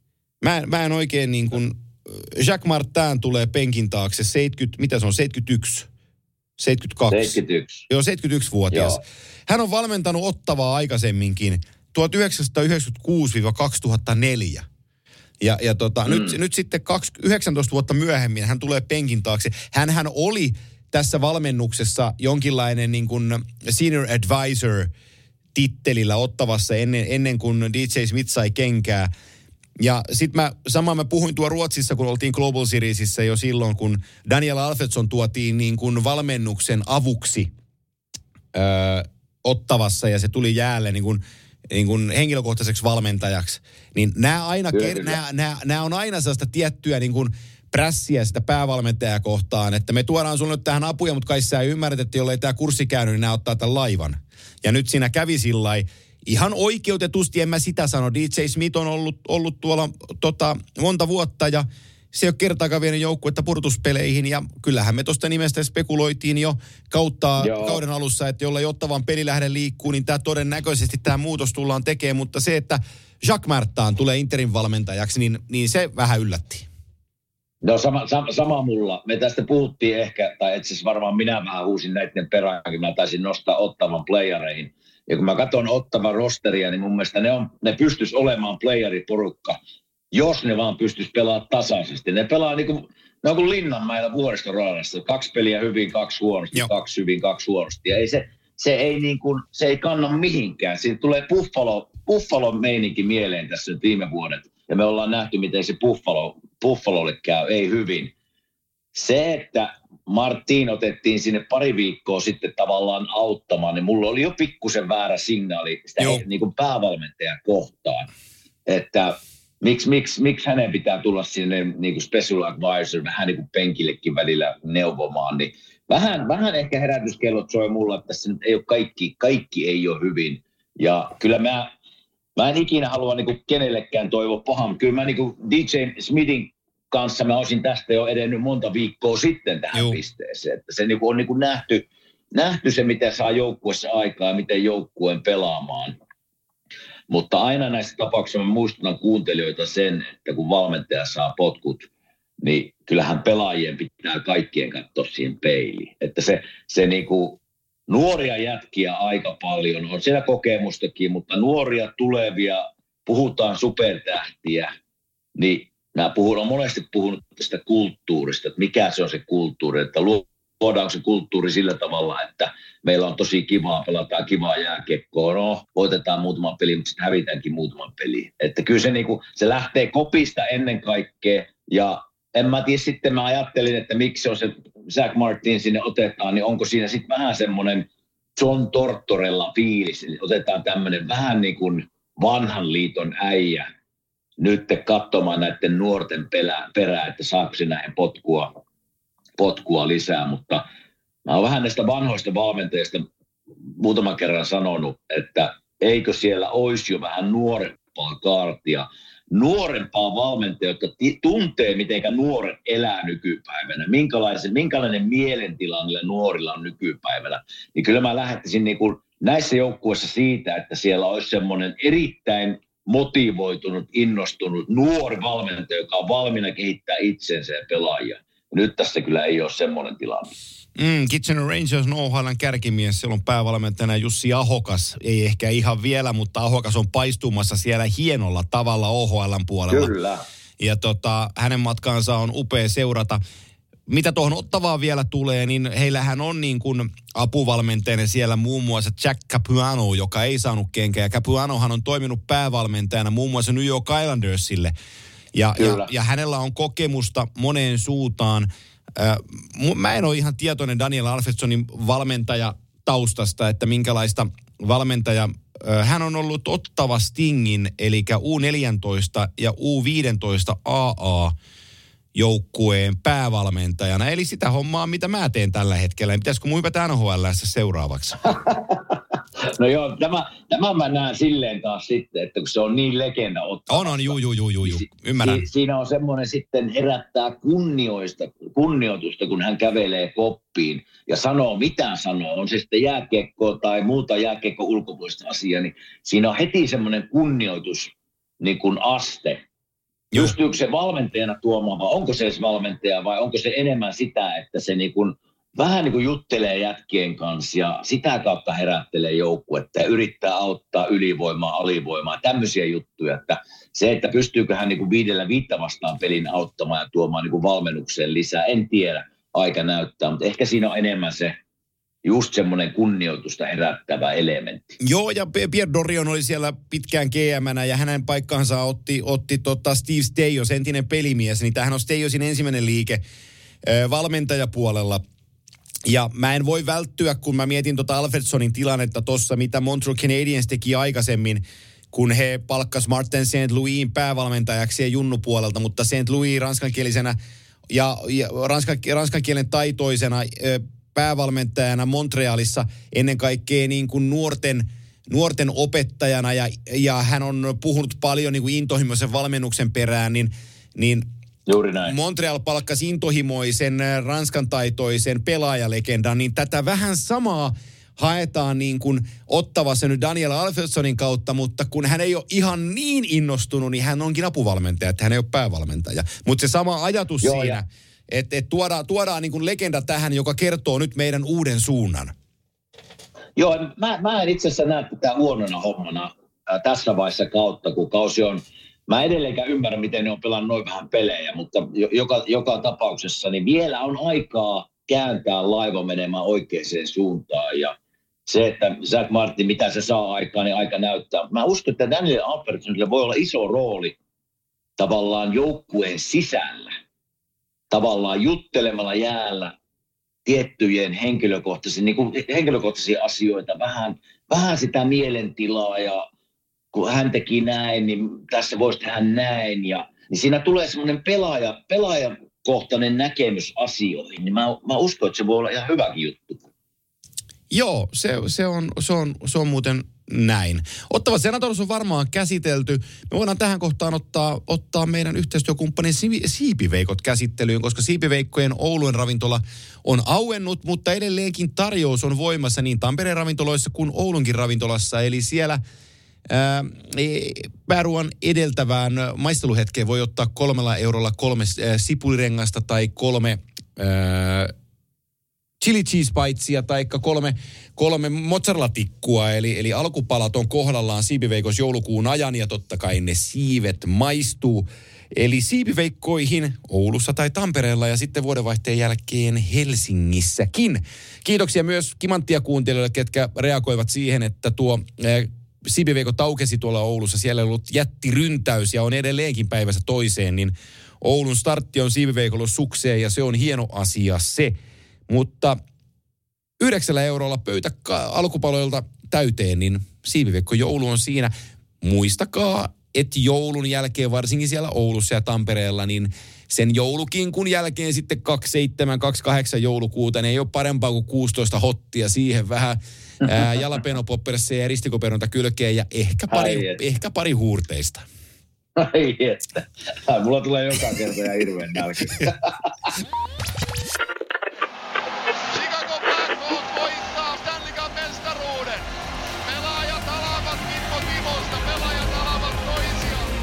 Mä, mä en oikein niin kuin, Jacques Martin tulee penkin taakse seitsemänkymmentä, mitä se on, seitsemänkymmentäyksi, seitsemänkymmentäkaksi. seitsemänkymmentäyksi. Joo, seitsemänkymmentäyksivuotias. Joo. Hän on valmentanut Ottavaa aikaisemminkin tuhatyhdeksänsataayhdeksänkymmentäkuusi kaksituhattaneljä. Ja, ja tota, mm. nyt, nyt sitten yhdeksäntoista vuotta myöhemmin hän tulee penkin taakse. Hänhän oli tässä valmennuksessa jonkinlainen niin kuin senior advisor tittelillä Ottavassa ennen, ennen kuin D J Smith sai kenkää. Ja sitten mä, samaan mä puhuin tuo Ruotsissa, kun oltiin Global Seriesissä jo silloin, kun Daniel Alfredsson tuotiin niin kuin valmennuksen avuksi öö, Ottavassa ja se tuli jäälle niin kuin, niin kuin henkilökohtaiseksi valmentajaksi. Niin nämä aina, nämä, nämä, nämä on aina sellaista tiettyä niin kuin prässiä sitä päävalmentajaa kohtaan, että me tuodaan sulle nyt tähän apuja, mutta kai sä ymmärrät, että jollei tämä kurssi käynyt, niin nämä ottaa tämän laivan. Ja nyt siinä kävi sillai, ihan oikeutetusti, en mä sitä sano. D J Smith on ollut, ollut tuolla tota, monta vuotta ja se ei ole kertaakaan vienyt joukkuetta purtuspeleihin. Ja kyllähän me tuosta nimestä spekuloitiin jo kautta Joo. kauden alussa, että jollei Ottavan peli lähde liikkuu, niin tämä todennäköisesti tämä muutos tullaan tekemään. Mutta se, että Jacques Martin tulee Interin valmentajaksi, niin, niin se vähän yllätti. No sama, sama, sama mulla. Me tästä puhuttiin ehkä, tai itse asiassa varmaan minä vähän huusin näiden perään, kun mä taisin nostaa Ottavan playereihin. Ja kun mä katson Ottavan rosteria, niin mun mielestä ne, on, ne pystyisi olemaan playeriporukka, jos ne vaan pystyisi pelaamaan tasaisesti. Ne pelaa niin kuin, ne on kuin Linnanmäellä vuoristoradassa. Kaksi peliä hyvin, kaksi huonosti, Joo. kaksi hyvin, kaksi huonosti. Ja ei se, se, ei niin kuin, se ei kanna mihinkään. Siitä tulee Buffalo, Buffalo-meininki mieleen tässä nyt viime vuodet. Ja me ollaan nähty, miten se Buffalo, Buffalolle käy, ei hyvin. Se, että Martin otettiin sinne pari viikkoa sitten tavallaan auttamaan, niin mulla oli jo pikkusen väärä signaali sitä niin kuin päävalmentajan kohtaan. Että miksi, miksi, miksi hänen pitää tulla sinne niin kuin special advisor, vähän niin kuin penkillekin välillä neuvomaan. Niin vähän, vähän ehkä herätyskellot soi mulla, että tässä nyt ei ole kaikki, kaikki ei ole hyvin. Ja kyllä mä, mä en ikinä halua niin kuin kenellekään toivoa pahaa. Kyllä mä niin kuin D J Smithin kanssa mä olisin tästä jo edennyt monta viikkoa sitten tähän Juh. pisteeseen. Että se on niin kuin nähty, nähty se, mitä saa joukkueessa aikaa ja miten joukkueen pelaamaan. Mutta aina näissä tapauksissa mä muistutan kuuntelijoita sen, että kun valmentaja saa potkut, niin kyllähän pelaajien pitää kaikkien katsoa siihen peiliin. Että se, se niin kuin nuoria jätkiä aika paljon, on siellä kokemustakin, mutta nuoria tulevia, puhutaan supertähtiä, niin Mä puhun, olen monesti puhunut tästä kulttuurista, että mikä se on se kulttuuri, että luodaanko se kulttuuri sillä tavalla, että meillä on tosi kivaa, pelataan kivaa jääkiekkoa, no voitetaan muutaman peli, mutta sitten hävitäänkin muutaman peli. Että kyllä se, niin kuin, se lähtee kopista ennen kaikkea ja en mä tiedä sitten, mä ajattelin, että miksi on se Zach Martin sinne otetaan, niin onko siinä sitten vähän semmoinen John Tortorella fiilis, eli otetaan tämmöinen vähän niin kuin vanhan liiton äijä, nyt katsomaan näiden nuorten perään, että saako se näihin potkua, potkua lisää. Mutta mä oon vähän näistä vanhoista valmentajista muutaman kerran sanonut, että eikö siellä olisi jo vähän nuorempaa kaartia, nuorempaa valmentajaa, jotka tuntee, miten nuoret elää nykypäivänä, minkälainen, minkälainen mielentila niillä nuorilla on nykypäivänä. Niin kyllä mä lähtisin niin kuin näissä joukkueissa siitä, että siellä olisi semmoinen erittäin motivoitunut, innostunut, nuori valmentaja, joka on valmiina kehittää itsensä ja pelaajia. Nyt tässä kyllä ei ole semmoinen tilanne. Mm, Kitchener Rangers on O H L:n kärkimies. Siellä on päävalmentajana Jussi Ahokas. Ei ehkä ihan vielä, mutta Ahokas on paistumassa siellä hienolla tavalla O H L:n puolella. Kyllä. Ja tota, hänen matkaansa on upea seurata. Mitä tuohon Ottavaan vielä tulee, niin heillähän on niin kuin apuvalmentajana siellä muun muassa Jack Capuano, joka ei saanut kenkää. Ja Capuanohan on toiminut päävalmentajana muun muassa New York Islandersille. Ja, ja, ja hänellä on kokemusta moneen suuntaan. Äh, mä en ole ihan tietoinen Daniel Alfredssonin valmentajataustasta, että minkälaista valmentaja. Äh, hän on ollut Ottawa Stingin, eli U neljätoista ja U viisitoista A A-joukkueen päävalmentajana. Eli sitä hommaa, mitä mä teen tällä hetkellä. Pitäisikö mun hypätä N H L:ssä seuraavaksi? No joo, tämä, tämä mä näen silleen taas sitten, että kun se on niin legenda Ottawasta. On, on, juu, juu, juu, juu, juu. Ymmärrän. Si, siinä on semmoinen sitten herättää kunnioista, kunnioitusta, kun hän kävelee koppiin ja sanoo mitä sanoo. On se sitten jääkiekkoa tai muuta jääkiekko ulkopuolista asiaa, niin siinä on heti semmoinen kunnioitus niin kuin aste. Joo. Pystyykö se valmentajana tuomaan vai onko se edes valmentaja vai onko se enemmän sitä, että se niin kuin vähän niin kuin juttelee jätkien kanssa ja sitä kautta herättelee joukkuetta ja yrittää auttaa ylivoimaa, alivoimaa, tämmöisiä juttuja. Että se, että pystyykö hän niin kuin viidellä viittä vastaan pelin auttamaan ja tuomaan niin kuin valmennukseen lisää, en tiedä, aika näyttää, mutta ehkä siinä on enemmän se just semmoinen kunnioitusta herättävä elementti. Joo, ja Pierre Dorion oli siellä pitkään G M:nä ja hänen paikkaansa otti, otti tota Steve Staios, entinen pelimies, niin tämähän on Staiosin ensimmäinen liike äh, valmentajapuolella. Ja mä en voi välttyä, kun mä mietin tota Alfredssonin tilannetta tossa, mitä Montreal Canadiens teki aikaisemmin, kun he palkkas Martin Saint Louisin päävalmentajaksi ja junnupuolelta, mutta Saint Louis ranskankielisena ja, ja ranskan, ranskan kielen taitoisena päävalmentajana Montrealissa ennen kaikkea niin kuin nuorten, nuorten opettajana ja, ja hän on puhunut paljon niin kuin intohimoisen valmennuksen perään, niin, niin juuri näin. Montreal palkkasi intohimoisen, ranskan taitoisen pelaajalegendan, niin tätä vähän samaa haetaan niin kuin Ottawassa nyt Daniel Alfredssonin kautta, mutta kun hän ei ole ihan niin innostunut, niin hän onkin apuvalmentaja, että hän ei ole päävalmentaja. Mutta se sama ajatus Joo, siinä, että et tuodaan, tuodaan niin kuin legenda tähän, joka kertoo nyt meidän uuden suunnan. Joo, mä, mä en itse asiassa näe tätä huonona hommana äh, tässä vaiheessa kautta, kun kausi on. Mä edelleenkään ymmärrän, miten ne on pelannut noin vähän pelejä, mutta joka, joka tapauksessa niin vielä on aikaa kääntää laiva menemään oikeaan suuntaan. Ja se, että Zach Martin, mitä se saa aikaan, niin aika näyttää. Mä uskon, että Daniel Alfredssonilla voi olla iso rooli tavallaan joukkueen sisällä. Tavallaan juttelemalla jäällä tiettyjen henkilökohtaisia, niin kuin henkilökohtaisia asioita, vähän, vähän sitä mielentilaa ja kun hän teki näin, niin tässä voisi tehdä näin. Ja, niin siinä tulee semmoinen pelaaja, pelaajakohtainen näkemys asioihin. Niin mä, mä uskon, että se voi olla ihan hyväkin juttu. Joo, se, se, on, se, on, se on muuten näin. Ottava Senators on varmaan käsitelty. Me voidaan tähän kohtaan ottaa, ottaa meidän yhteistyökumppanin Siipiveikot käsittelyyn, koska Siipiveikkojen Oulun ravintola on auennut, mutta edelleenkin tarjous on voimassa niin Tampereen ravintoloissa kuin Oulunkin ravintolassa. Eli siellä Ää, pääruoan edeltävään maisteluhetkeen voi ottaa kolmella eurolla kolme ää, sipulirengasta tai kolme ää, chili cheese bitesia tai kolme, kolme mozzarella-tikkua. Eli, eli alkupalat on kohdallaan Siipiveikos joulukuun ajan ja totta kai ne siivet maistuu. Eli Siipiveikkoihin Oulussa tai Tampereella ja sitten vuodenvaihteen jälkeen Helsingissäkin. Kiitoksia myös Kimanttia kuuntelijoille, ketkä reagoivat siihen, että tuo ää, Siipiveikko taukesi tuolla Oulussa. Siellä on ollut jättiryntäys ja on edelleenkin päivässä toiseen, niin Oulun startti on Siipiveikolla sukseen ja se on hieno asia se. Mutta yhdeksällä eurolla pöytä alkupaloilta täyteen, niin Siipiveikko joulu on siinä. Muistakaa, että joulun jälkeen, varsinkin siellä Oulussa ja Tampereella, niin sen joulukinkun jälkeen sitten kaksikymmentäseitsemän kaksikymmentäkahdeksan joulukuuta, ne ei ole parempaa kuin kuusitoista hottia siihen vähän ää, jalapeno-poppersseja ja ristikoperonta kylkeen ja ehkä pari, ehkä pari huurteista. Ai että. Mulla tulee joka kerta ja hirveän nälkä. Chicago Blackhawks voittaa Stanley Cup -mestaruuden. Pelaajat alavat Kimmo Timosta, pelaajat alavat toisiaan.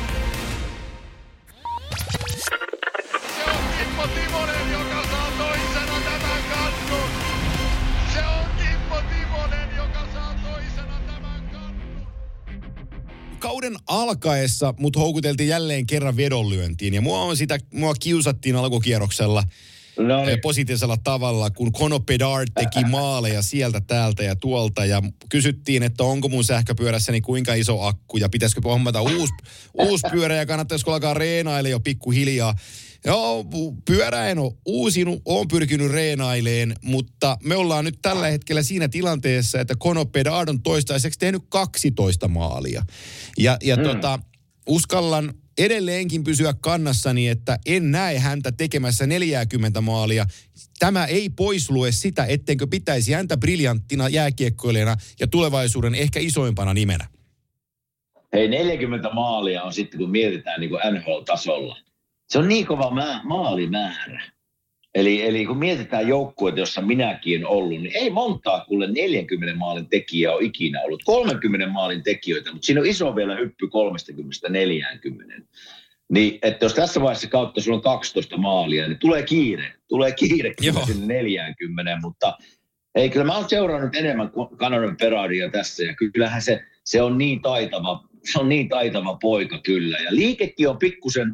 Se on Kimmo Timonen, joka saa toisena tämän kannun. Se on Kimmo Timonen, joka saa toisena tämän kannun. Kauden alkaessa mut houkuteltiin jälleen kerran vedonlyöntiin ja mua, on sitä, mua kiusattiin alkukierroksella no niin. positiivisella tavalla, kun Conor Bedard teki maaleja sieltä, täältä ja tuolta. Ja kysyttiin, että onko mun sähköpyörässäni kuinka iso akku ja pitäisikö hommata uusi, uusi pyörä ja kannattaisiko alkaa reenaille jo pikkuhiljaa. Joo, pyörä en ole uusinut, olen pyrkinyt reenaileen, mutta me ollaan nyt tällä hetkellä siinä tilanteessa, että Conor Bedard on toistaiseksi tehnyt kaksitoista maalia. Ja, ja mm. tota, uskallan edelleenkin pysyä kannassani, että en näe häntä tekemässä neljäkymmentä maalia. Tämä ei poislue sitä, ettenkö pitäisi häntä briljanttina jääkiekkoilijana ja tulevaisuuden ehkä isoimpana nimenä. Hei, neljäkymmentä maalia on sitten, kun mietitään niin kuin N H L-tasolla. Se on niin kova mä- maalimäärä. Eli, eli kun mietitään joukkueita, jossa minäkin ollut, niin ei montaa kuule neljänkymmenen maalin tekijää ole ikinä ollut. kolmenkymmenen maalin tekijöitä, mutta siinä on iso vielä hyppy kolmekymmentä neljäkymmentä. Niin, että jos tässä vaiheessa kautta sulla on kaksitoista maalia, niin tulee kiire. Tulee kiire kyllä sinne neljäkymmentä, mutta ei, kyllä mä oon seurannut enemmän Conor Bedardia tässä, ja kyllähän se, se on niin taitava, se on niin taitava poika kyllä. Ja liikekin on pikkusen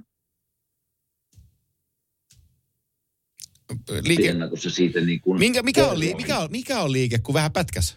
liike. Siitä niin kuin Minkä, mikä, on li, mikä, on, mikä on liike, kun vähän pätkäs?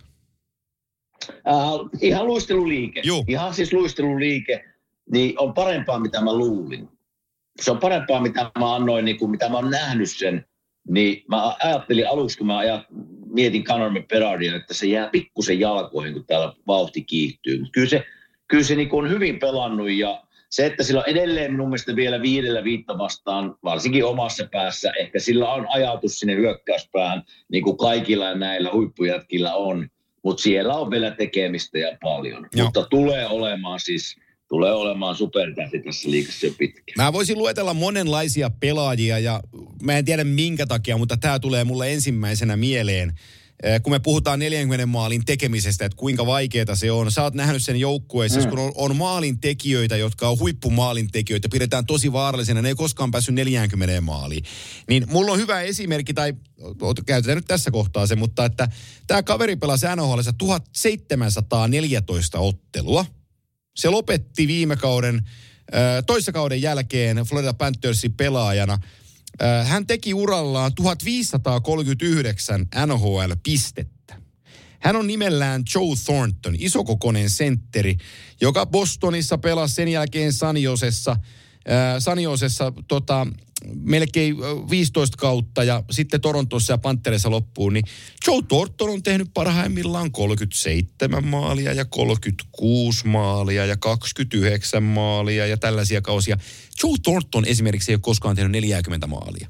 Uh, ihan luisteluliike. Juh. Ihan siis luisteluliike, niin on parempaa, mitä mä luulin. Se on parempaa, mitä mä annoin, niin kuin, mitä mä oon nähnyt sen. Niin mä ajattelin aluksi, kun mä ajat, mietin Conor Bedardia, että se jää pikkusen jalkoihin, kun täällä vauhti kiihtyy. Mutta kyllä se, kyllä se niin kuin on hyvin pelannut ja se, että sillä on edelleen minun mielestä vielä viidellä viitta vastaan, varsinkin omassa päässä, ehkä sillä on ajatus sinne hyökkäyspäähän, niin kuin kaikilla näillä huippujätkillä on, mutta siellä on vielä tekemistä ja paljon. Joo. Mutta tulee olemaan siis, tulee olemaan supertähti tässä liigassa jo pitkään. Mä voisin luetella monenlaisia pelaajia ja mä en tiedä minkä takia, mutta tää tulee mulle ensimmäisenä mieleen. Kun me puhutaan neljänkymmenen maalin tekemisestä, että kuinka vaikeaa se on. Sä oot nähnyt sen joukkueessa, mm. kun on, on maalin tekijöitä, jotka on huippumaalin tekijöitä, pidetään tosi vaarallisena, ne ei koskaan päässyt neljäänkymmeneen maaliin. Niin mulla on hyvä esimerkki, tai käytetään nyt tässä kohtaa se, mutta että tämä kaveri pelasi N H L:ssä tuhatseitsemänsataaneljätoista ottelua. Se lopetti viime kauden, toissa kauden jälkeen Florida Panthersin pelaajana. Hän teki urallaan tuhatviisisataakolmekymmentäyhdeksän N H L-pistettä. Hän on nimellään Joe Thornton, isokokoinen sentteri, joka Bostonissa pelasi sen jälkeen San Josessa, äh, San Josessa tota, melkein viisitoista kautta ja sitten Torontossa ja Pantherissa loppuun. Niin Joe Thornton on tehnyt parhaimmillaan kolmekymmentäseitsemän maalia ja kolmekymmentäkuusi maalia ja kaksikymmentäyhdeksän maalia ja tällaisia kausia. Joe Thornton esimerkiksi ei ole koskaan tehnyt neljäkymmentä maalia.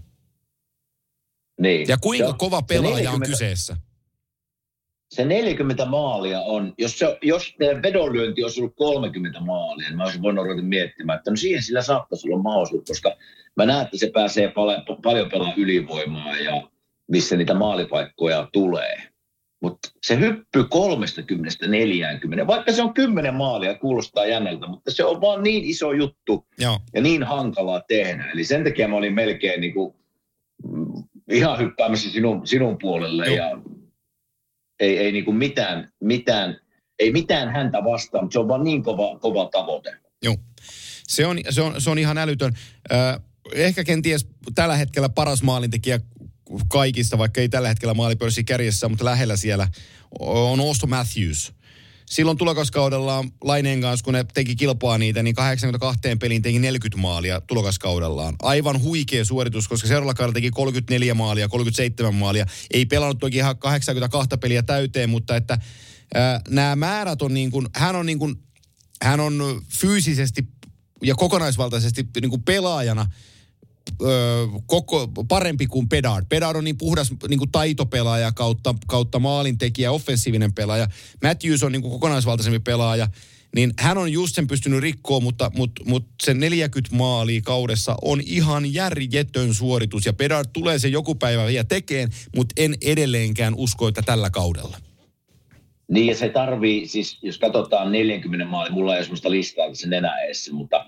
Niin. Ja kuinka se, kova pelaaja neljäkymmentä on kyseessä? Se neljäkymmentä maalia on, jos, se, jos teidän vedonlyönti olisi ollut kolmekymmentä maalia, niin mä olisin voinut ruveta miettimään, että no siihen sillä saattaisi olla mahdollisuus, koska mä näen, että se pääsee paljon, paljon pelaa ylivoimaa ja missä niitä maalipaikkoja tulee. Mutta se hyppy kolmekymmentä neljäkymmentä, vaikka se on kymmenen maalia, kuulostaa jännältä, mutta se on vaan niin iso juttu Joo. ja niin hankalaa tehdä. Eli sen takia mä olin melkein niin kuin, ihan hyppäämässä sinun, sinun puolelle Joo. ja ei, ei niin kuin mitään, mitään, ei mitään häntä vastaan, mutta se on vaan niin kova, kova tavoite. Joo, se on, se on, se on ihan älytön. Äh, ehkä kenties tällä hetkellä paras maalintekijä kaikista, vaikka ei tällä hetkellä maalipörssin kärjessä, mutta lähellä siellä on Auston Matthews. Silloin tulokaskaudellaan Laineen kanssa, kun ne teki kilpaa niitä, niin kahdeksankymmentäkaksi peliin teki neljäkymmentä maalia tulokaskaudellaan. Aivan huikea suoritus, koska seuraavalla kaudella teki kolmekymmentäneljä maalia, kolmekymmentäseitsemän maalia. Ei pelannut toki ihan kahdeksankymmentäkaksi peliä täyteen, mutta että ää, nämä määrät on niin kuin, hän on niin kuin, hän on fyysisesti ja kokonaisvaltaisesti niin kuin pelaajana Öö, koko, parempi kuin Bedard. Bedard on niin puhdas niin kuin taitopelaaja kautta, kautta maalintekijä, offensiivinen pelaaja. Matthews on niin kuin kokonaisvaltaisempi pelaaja. Niin hän on just sen pystynyt rikkoon, mutta, mutta, mutta se neljäkymmentä maalia kaudessa on ihan järjetön suoritus. Ja Bedard tulee se joku päivä vielä tekeen, mutta en edelleenkään usko, että tällä kaudella. Niin ja se tarvii, siis jos katsotaan neljäkymmentä maalia, mulla ei ole sellaista listaa tässä nenä edessä, mutta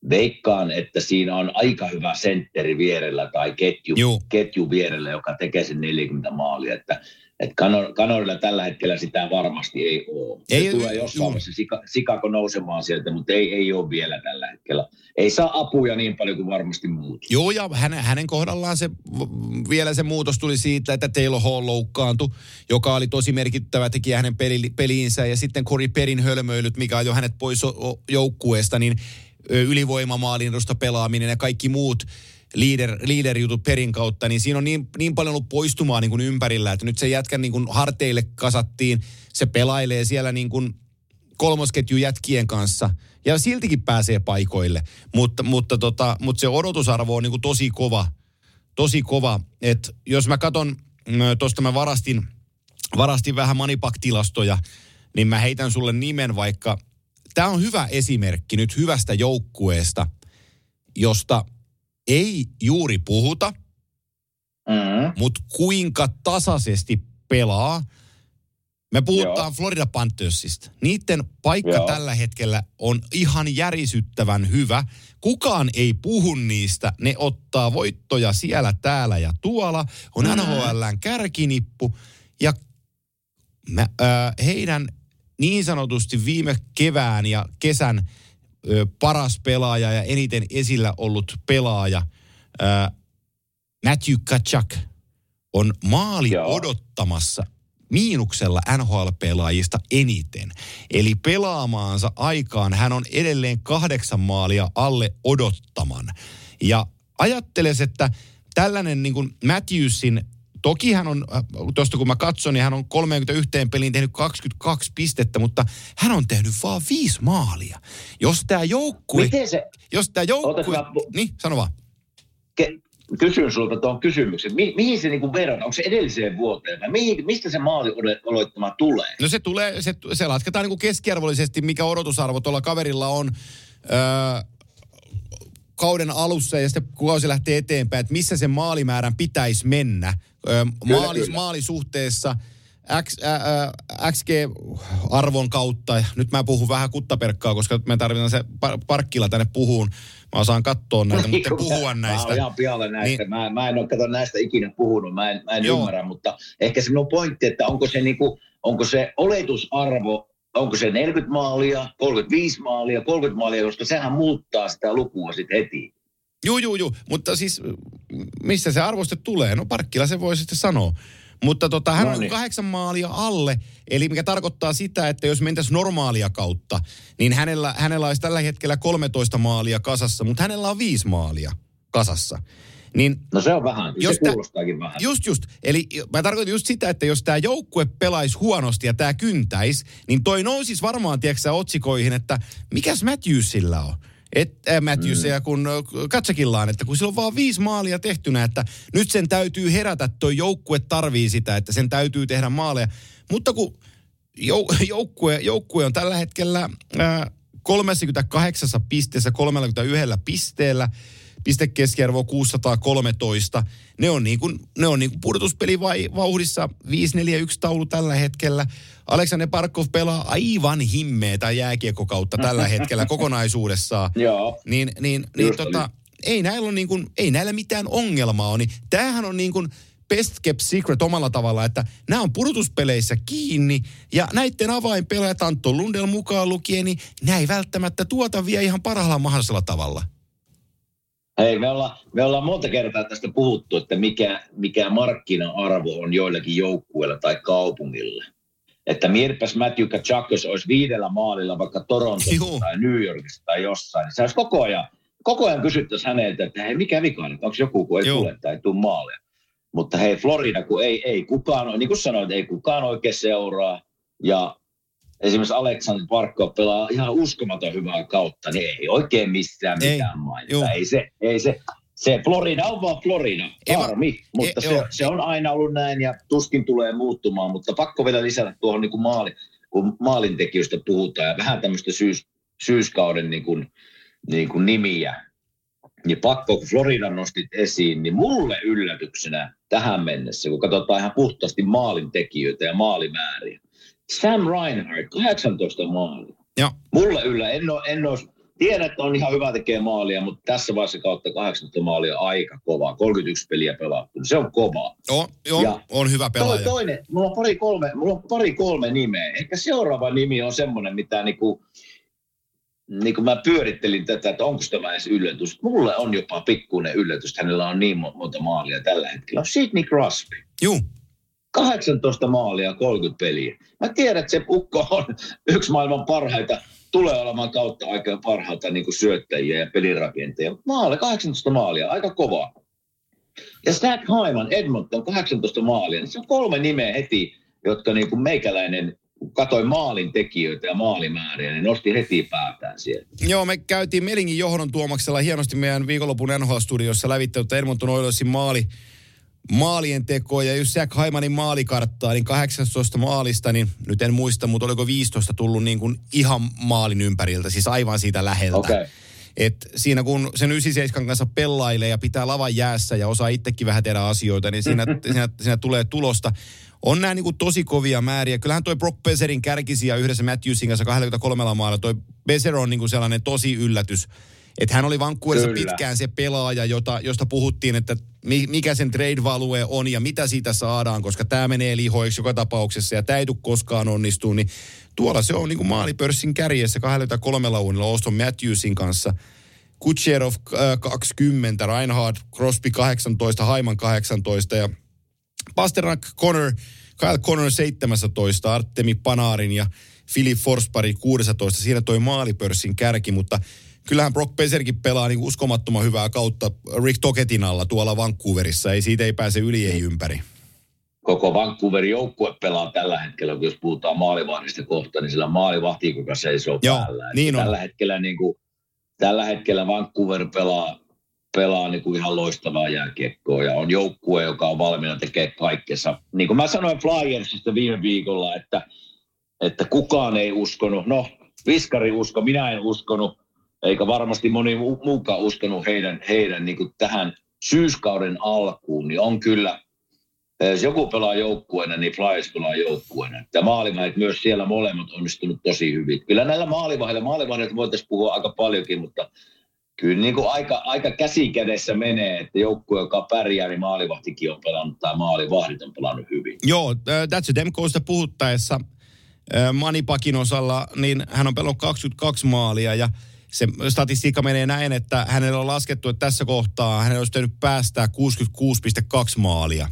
veikkaan, että siinä on aika hyvä sentteri vierellä tai ketju, ketju vierellä, joka tekee sen neljäkymmentä maalia. Että et Kanorilla tällä hetkellä sitä varmasti ei ole. Se ei, tulee jossain vaiheessa Chicago nousemaan sieltä, mutta ei, ei ole vielä tällä hetkellä. Ei saa apuja niin paljon kuin varmasti muut. Joo, ja hänen, hänen kohdallaan se, vielä se muutos tuli siitä, että Taylor Hall loukkaantui, joka oli tosi merkittävä tekijä hänen peli, peliinsä. Ja sitten Corey Perrin hölmöilyt, mikä on jo hänet pois joukkueesta, niin ylivoimamaalinnosta pelaaminen ja kaikki muut leader, leader-jutut Perin kautta, niin siinä on niin, niin paljon ollut poistumaa niin kuin ympärillä, että nyt se jätkän niin kuin harteille kasattiin, se pelailee siellä niin kuin kolmosketju jätkien kanssa ja siltikin pääsee paikoille, mutta, mutta, tota, mutta se odotusarvo on niin kuin tosi kova, tosi kova, että jos mä katson, tuosta mä varastin, varastin vähän Manipak-tilastoja, niin mä heitän sulle nimen vaikka, tämä on hyvä esimerkki nyt hyvästä joukkueesta, josta ei juuri puhuta, mm. mutta kuinka tasaisesti pelaa. Me puhutaan Joo. Florida Panthersista. Niiden paikka Joo. tällä hetkellä on ihan järisyttävän hyvä. Kukaan ei puhu niistä. Ne ottaa voittoja siellä, täällä ja tuolla. On mm. N H L:n kärkinippu. Ja mä, äh, heidän niin sanotusti viime kevään ja kesän paras pelaaja ja eniten esillä ollut pelaaja, ää, Matthew Tkachuk, on maali Joo. odottamassa miinuksella N H L-pelaajista eniten. Eli pelaamaansa aikaan hän on edelleen kahdeksan maalia alle odottaman. Ja ajatteles, että tällainen niin kuin Matthewsin, toki hän on, tuosta kun mä katson, niin hän on kolmekymmentäyksi peliin tehnyt kaksikymmentäkaksi pistettä, mutta hän on tehnyt vaan viisi maalia. Jos tämä joukkue... Miten se... Jos tämä joukkue... Mä... Niin, sano vaan. Ke... Kysyn sulta tuon kysymyksen. Mi- mihin se niinku verrataan? Onko se edelliseen vuoteen? Vai mihin, mistä se maali aloittama tulee? No se tulee, se, se lasketaan niinku keskiarvollisesti, mikä odotusarvo tuolla kaverilla on öö, kauden alussa ja sitten kun kausi lähtee eteenpäin, että missä sen maalimäärän pitäisi mennä. Öö, kyllä, maali, kyllä. Maalisuhteessa X, ä, ä, X G-arvon kautta. Nyt mä puhun vähän kuttaperkkaa, koska me tarvitaan se par- parkkila tänne puhuun. Mä osaan katsoa näitä, mutta puhua näistä. Mä oon ihan pihalle näistä. Niin. Mä, mä en ole kato näistä ikinä puhunut. Mä en, mä en ymmärrä, mutta ehkä se on pointti, että onko se, niinku, onko se oletusarvo, onko se neljäkymmentä maalia, kolmekymmentäviisi maalia, kolmekymmentä maalia, koska sehän muuttaa sitä lukua sitten heti. Juu, juu, juu. Mutta siis missä se arvoste tulee? No parkkila se voi sitten sanoa. Mutta tota, hän no niin. on kahdeksan maalia alle, eli mikä tarkoittaa sitä, että jos mentäisiin normaalia kautta, niin hänellä, hänellä olisi tällä hetkellä kolmetoista maalia kasassa, mutta hänellä on viisi maalia kasassa. Niin, no se on vähän, se kuulostaakin vähän. Just, just. Eli mä tarkoitan just sitä, että jos tämä joukkue pelaisi huonosti ja tämä kyntäisi, niin toi nousisi varmaan, tiedätkö otsikoihin, että mikäs Matthewsilla on? Että Matthews mm. ja kun Katsakillaan, että kun sillä on vaan viisi maalia tehtynä, että nyt sen täytyy herätä, toi joukkue tarvii sitä, että sen täytyy tehdä maaleja. Mutta kun jou- joukkue, joukkue on tällä hetkellä ää, kolmekymmentäkahdeksan pisteessä kolmekymmentäyksi pisteellä, pistekeskiarvo kuusisataakolmetoista. Ne on niin kuin, ne on niin kuin pudotuspelivauhdissa viisi neljä yksi taulu tällä hetkellä. Aleksander Barkov pelaa aivan himmeetä jääkiekkokautta tällä hetkellä kokonaisuudessaan. Joo. Niin, niin, niin tota, ei näillä, on niin kuin, ei näillä mitään ongelmaa ole. Niin tämähän on niin kuin best kept secret omalla tavalla, että nämä on pudotuspeleissä kiinni ja näiden avainpelaajat Antto Lundell mukaan lukien, niin nämä ei välttämättä tuota vielä ihan parhaalla mahdollisella tavalla. Hei, me ollaan, me ollaan monta kertaa tästä puhuttu, että mikä, mikä markkina-arvo on joillakin joukkueilla tai kaupungilla. Että mietipäs Matthew Tkachuk, jos olisi viidellä maalilla vaikka Torontossa Juhu. tai New Yorkissa tai jossain, niin se olisi koko ajan, koko ajan kysyttäisiin häneltä, että hei, mikä vika nyt, onko joku, kun ei Juhu. tule tai ei tule maalia. Mutta hei, Florida, kun ei, ei kukaan, niin kuin sanoit, ei kukaan oikein seuraa ja esimerkiksi Aleksander Barkov pelaa ihan uskomaton hyvää kautta, niin ei oikein missään mitään mainita. Ei se, ei se, se Florida on vaan Florida, harmi, mutta se, se on aina ollut näin ja tuskin tulee muuttumaan, mutta pakko vielä lisätä tuohon niin kuin maali, kun maalintekijöistä puhutaan ja vähän tämmöistä syys, syyskauden niin kuin, niin kuin nimiä, niin pakko, kun Florida nostit esiin, niin mulle yllätyksenä tähän mennessä, kun katsotaan ihan puhtaasti maalintekijöitä ja maalimääriä, Sam Reinhart, kahdeksantoista maalia. Joo. Mulle yllä, en ole, en ole tiedän, että on ihan hyvä tekee maalia, mutta tässä vaiheessa kautta kahdeksantoista maalia aika kova. kolmekymmentäyksi peliä pelattu. Se on kova. Oh, on, on hyvä pelaaja. Toi, toinen, mulla on pari kolme, mulla on pari kolme nimeä. Ehkä seuraava nimi on semmoinen, mitä niinku, niinku mä pyörittelin tätä, että onko tämä edes yllätys. Mulle on jopa pikkuinen yllätys, että hänellä on niin monta maalia tällä hetkellä. On Sidney Crosby. Juu. kahdeksantoista maalia, kolmekymmentä peliä. Mä tiedän, että se ukko on yksi maailman parhaita, tulee olemaan kautta aikaa parhaita niin kuin syöttäjiä ja pelirakentajia. Maali, kahdeksantoista maalia, aika kova. Ja Zach Hyman, Edmonton, kahdeksantoista maalia. Niin se on kolme nimeä heti, jotka niin kuin meikäläinen katoi maalin tekijöitä ja maalimääriä, niin nosti heti päätään siellä. Joo, me käytiin Melingin Johdon Tuomaksella hienosti meidän viikonlopun N H L-studiossa lävittäyttä Edmonton Oilersin maali. Maalien tekoa ja just Zach Hymanin maalikarttaa, niin kahdeksantoista maalista, niin nyt en muista, mutta oliko viisitoista tullut niin kuin ihan maalin ympäriltä, siis aivan siitä läheltä. Okay. Et siinä kun sen yhdeksänkymmentäseitsemän kanssa pelailee ja pitää lavan jäässä ja osaa itsekin vähän tehdä asioita, niin siinä, siinä, siinä tulee tulosta. On nämä niin kuin tosi kovia määriä. Kyllähän toi Brock Beserin kärkisiä yhdessä Matthewsin kanssa kaksikymmentäkolme maalla. Toi Beser on niin kuin sellainen tosi yllätys. Että hän oli Vancouverissa pitkään se pelaaja, jota, josta puhuttiin, että mikä sen trade value on ja mitä siitä saadaan, koska tämä menee lihoiksi joka tapauksessa ja tämä ei tule koskaan onnistuu. Niin tuolla se on niin kuin maalipörssin kärjessä kaksikymmentäkolme uunilla Auston Matthewsin kanssa. Kucherov äh, kaksikymmentä, Reinhard, Crosby kahdeksantoista, Hyman kahdeksantoista ja Pasternak, Connor, Kyle Connor seitsemäntoista, Artemi Panarin ja Filip Forsberg kuusitoista. Siinä toi maalipörssin kärki, mutta kyllähän Brock Beserkin pelaa niin uskomattoman hyvää kautta Rick Tocchettin alla tuolla Vancouverissa. Ei siitä ei pääse yli, ei ympäri. Koko Vancouverin joukkue pelaa tällä hetkellä, jos puhutaan maalivahdista kohta, niin sillä maalivahti, kuka seisoo Joo, päällä. Niin tällä, hetkellä, niin kuin, tällä hetkellä Vancouver pelaa, pelaa niin kuin ihan loistavaa jääkiekkoa ja on joukkue, joka on valmiina tekemään kaikkensa. Niin kuin mä sanoin Flyersista viime viikolla, että, että kukaan ei uskonut. No, Viskari usko, minä en uskonut. Eikä varmasti moni muukaan uskonut heidän, heidän niin kuin tähän syyskauden alkuun, niin on kyllä, jos joku pelaa joukkueena, niin Flyers pelaa joukkueena. Tämä maalivahdit myös siellä molemmat onnistunut tosi hyvin. Kyllä näillä maalivahdilla, maalivahdilla voitaisiin puhua aika paljonkin, mutta kyllä niin kuin aika, aika käsikädessä menee, että joukkue, joka pärjää, niin maalivahtikin on pelannut tai maalivahdit on pelannut hyvin. Joo, That's Demkoista puhuttaessa Manipakin osalla, niin hän on pelannut kaksikymmentäkaksi maalia ja se statistiikka menee näin, että hänellä on laskettu, että tässä kohtaa hänellä olisi täytynyt päästää kuusikymmentäkuusi pilkku kaksi maalia.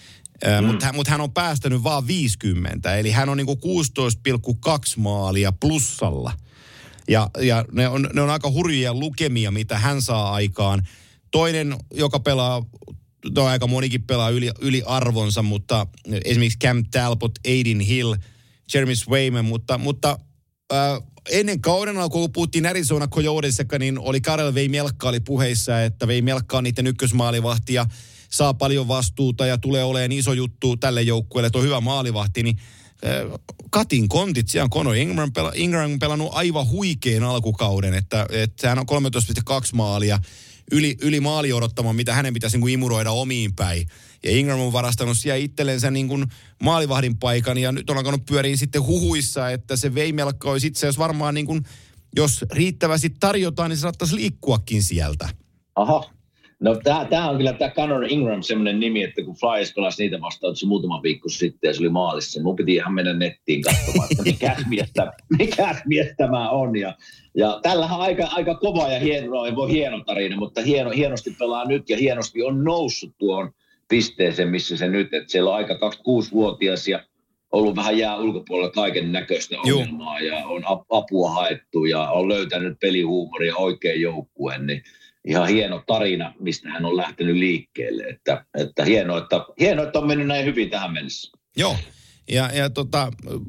Mm. Mutta mut hän on päästänyt vaan viisikymmentä, eli hän on niinku kuusitoista pilkku kaksi maalia plussalla. Ja, ja ne, on, ne on aika hurjia lukemia, mitä hän saa aikaan. Toinen, joka pelaa, no aika monikin pelaa yli, yli arvonsa, mutta esimerkiksi Cam Talbot, Aiden Hill, Jeremy Swayman, mutta... mutta äh, ennen kauden alkua, kun puhuttiin Arizona Coyotesissa, niin oli Karel Veimelka oli puheissa, että Veimelka on niiden ykkösmaalivahti ja saa paljon vastuuta ja tulee olemaan iso juttu tälle joukkueelle, että on hyvä maalivahti, niin äh, Katin kontit, siellä on Conor Ingram, pela, Ingram pelannut aivan huikean alkukauden, että, että hän on kolmetoista pilkku kaksi maalia yli, yli maali odottamaan, mitä hänen pitäisi niin kuin imuroida omiin päin. Ja Ingram on varastanut siellä itsellensä niin kuin maalivahdin paikan ja nyt on alkanut pyöriin sitten huhuissa, että se Veimelka olisi itse asiassa varmaan niin kuin, jos riittävästi tarjotaan, niin se saattaisi liikkuakin sieltä. Aha. No tämä on kyllä tämä Conor Ingram semmoinen nimi, että kun Flyers pelasi niitä vastaan se muutama viikko sitten ja se oli maalissa, mun piti ihan mennä nettiin katsomaan, että mikä mies, mikä mies tämä on. Ja, ja tällähän on aika, aika kova ja hieno, ei voi hieno tarina, mutta hieno, hienosti pelaa nyt ja hienosti on noussut tuon pisteeseen, missä se nyt, että siellä on aika kaksikymmentäkuusivuotias ja ollut vähän jää ulkopuolella kaiken näköistä ongelmaa ja on apua haettu ja on löytänyt pelihuumoria oikein joukkueen, niin ihan hieno tarina, mistä hän on lähtenyt liikkeelle, että, että hienoa, että hienoa, että on mennyt näin hyvin tähän mennessä. Joo, ja, ja tota,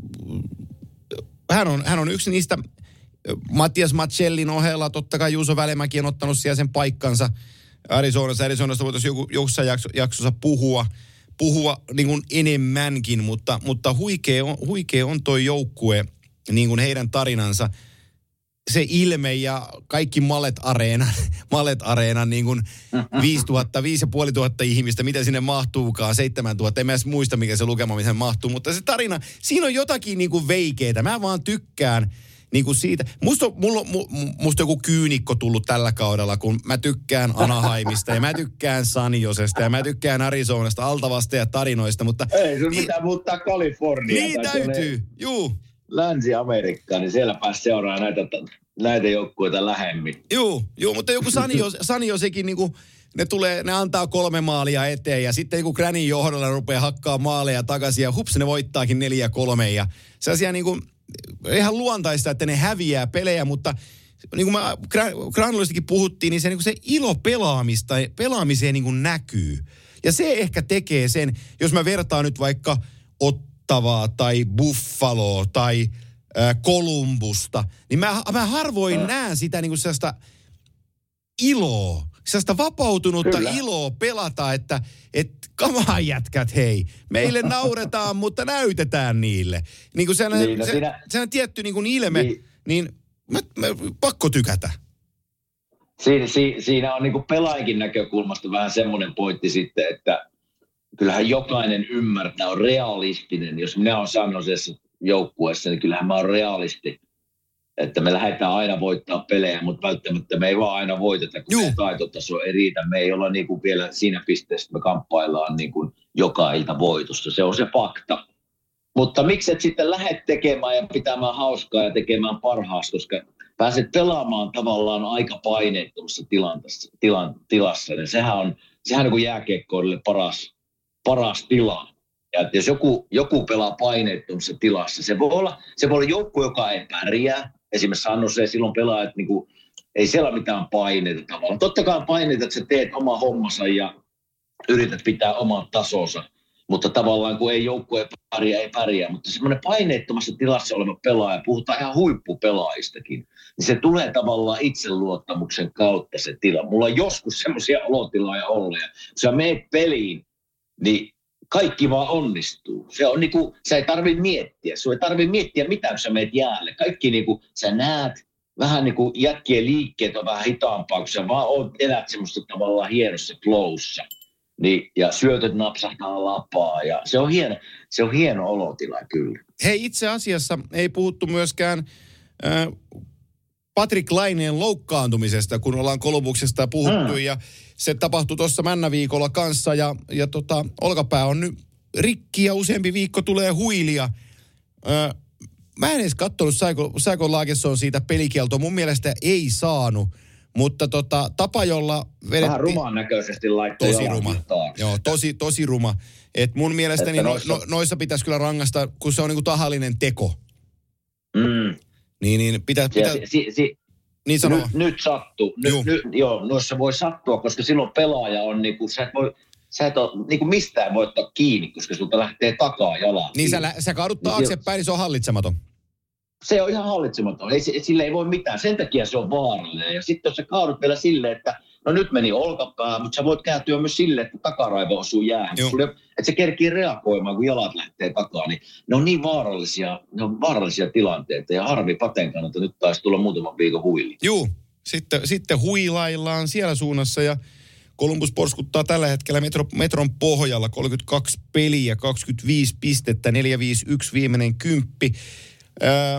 hän on, hän on yksi niistä, Matias Macellin ohella, totta kai Juuso Välimäki on ottanut siellä sen paikkansa Arizonassa. Arizonasta voitaisiin joku, jossain jakso, jaksossa puhua, puhua niin kuin enemmänkin, mutta, mutta huikea, on, huikea on toi joukkue, niin kuin heidän tarinansa. Se ilme ja kaikki Mallet-areenan, Mallet-areenan niin kuin viisituhatta, viisi ja puoli tuhatta ihmistä, mitä sinne mahtuukaan, seitsemäntuhatta, en mä edes muista, mikä se lukema, mihin mahtuu, mutta se tarina, siinä on jotakin niin kuin veikeetä. Mä vaan tykkään niin kuin siitä. Musta, mulla, mu, musta joku kyynikko tullut tällä kaudella, kun mä tykkään Anaheimista ja mä tykkään San Josesta ja mä tykkään Arizonasta, Altavasta ja tarinoista, mutta... Ei sun pitää muuttaa Kaliforniaan. Niin täytyy, juu. Länsi-Amerikkaan, niin siellä pääsi seuraamaan näitä, näitä joukkueita lähemmin. Joo, joo, mutta joku San, Jose, San Josekin niinku, ne tulee, ne antaa kolme maalia eteen ja sitten joku Granin johdolla rupeaa hakkaa maaleja takaisin ja hups, ne voittaakin neljä kolme ja sellaisia niinku, ihan luontaista, että ne häviää pelejä, mutta niin kuin mä Granulistakin puhuttiin, niin se, niin kuin se ilo pelaamista, pelaamiseen niin kuin näkyy. Ja se ehkä tekee sen, jos mä vertaan nyt vaikka Ottavaa tai Buffaloa tai äh, Columbusta, niin mä, mä harvoin mm. näen sitä niin kuin sellaista iloa, sellaista vapautunutta Kyllä. iloa pelata, että et, kamaa jätkät, hei, meille nauretaan, mutta näytetään niille. Niin kuin sellainen, niin, no se, siinä, sellainen tietty niin kuin ilme, niin, niin mä, mä, pakko tykätä. Siinä, si, siinä on niin kuin pelaajankin näkökulmasta vähän semmoinen pointti sitten, että kyllähän jokainen ymmärtää, on realistinen. Jos minä olen San Josessa joukkueessa, niin kyllähän mä oon realisti. Että me lähdetään aina voittaa pelejä, mutta välttämättä me ei vaan aina voiteta, kun se taitotaso ei riitä. Me ei olla niin kuin vielä siinä pisteessä, että me kamppaillaan niin kuin joka ilta voitossa. Se on se fakta. Mutta miksi et sitten lähde tekemään ja pitämään hauskaa ja tekemään parhaasta, koska pääset pelaamaan tavallaan aika paineettomassa tilan, tilassa. Ja sehän on, sehän on kuin jääkiekkoille paras, paras tila. Ja että jos joku, joku pelaa paineettomassa tilassa, se voi olla, se voi olla joukku, joka ei pärjää. Esimerkiksi San Jose silloin pelaa, että niinku, ei siellä ole mitään paineita tavallaan. Totta kai on paineita, että sä teet oma hommansa ja yrität pitää oman tasonsa. Mutta tavallaan kun ei joukku ei pärjää, ei pärjää. Mutta semmoinen paineettomassa tilassa oleva pelaaja, puhutaan ihan huippupelaajistakin, niin se tulee tavallaan itseluottamuksen kautta se tila. Mulla on joskus semmoisia olotiloja ollut. Ja kun sä meet peliin, niin kaikki vaan onnistuu. Se on niinku, sä ei tarvitse miettiä. Sun ei tarvitse miettiä mitään, kun sä meet jäälle. Kaikki niinku, sä näet, vähän niinku jätkien liikkeet on vähän hitaampaa, kun sä vaan oot, elät semmoista tavallaan hienossa flowssa. Niin, ja syötöt napsahtaa lapaa ja se on hieno, se on hieno olotila kyllä. Hei, itse asiassa ei puhuttu myöskään äh, Patrik Laineen loukkaantumisesta, kun ollaan Kolumbuksesta puhuttu mm. ja se tapahtui tuossa Männäviikolla kanssa ja, ja tota, olkapää on nyt rikki ja useampi viikko tulee huilia. Äh, mä en edes katsonut, saiko, saiko Lagesson siitä pelikieltoa. Mun mielestä ei saanut. Mutta tota, tapa, jolla vedettiin... Vähän rumaan näköisesti laittoi tosi ruma. Taakse. Joo, tosi, tosi ruma. Et mun mielestäni no, noissa... No, noissa pitäisi kyllä rangasta, kun se on niinku tahallinen teko. Mm. Niin, niin pitää... Pitä... Si, si, si, niin sanoo. Nyt, nyt sattuu. Nyt, nyt, joo, noissa voi sattua, koska silloin pelaaja on niinku... Sä et voi... Sä et ole niinku mistään voi ottaa kiinni, koska sulta lähtee takaa jalan. Niin sä, sä kaadut taaksepäin, niin se on hallitsematon. Se on ihan hallitsematon. Ei, sille ei voi mitään. Sen takia se on vaarallinen. Ja sitten jos sä kaadut vielä silleen, että no nyt meni olkapää, mutta sä voit kääntyä myös silleen, että takaraivo osuu jäähän. Sulle, että se kerkii reagoimaan, kun jalat lähtee takaa. Niin ne on niin vaarallisia, ne on vaarallisia tilanteita. Ja harmi Paten kannalta nyt taisi tulla muutaman viikon huili. Juu, sitten, sitten huilaillaan siellä suunnassa ja Columbus porskuttaa tällä hetkellä metro, metron pohjalla kolmekymmentäkaksi peliä, kaksikymmentäviisi pistettä, neljä viisi yksi viimeinen kymppi. Öö,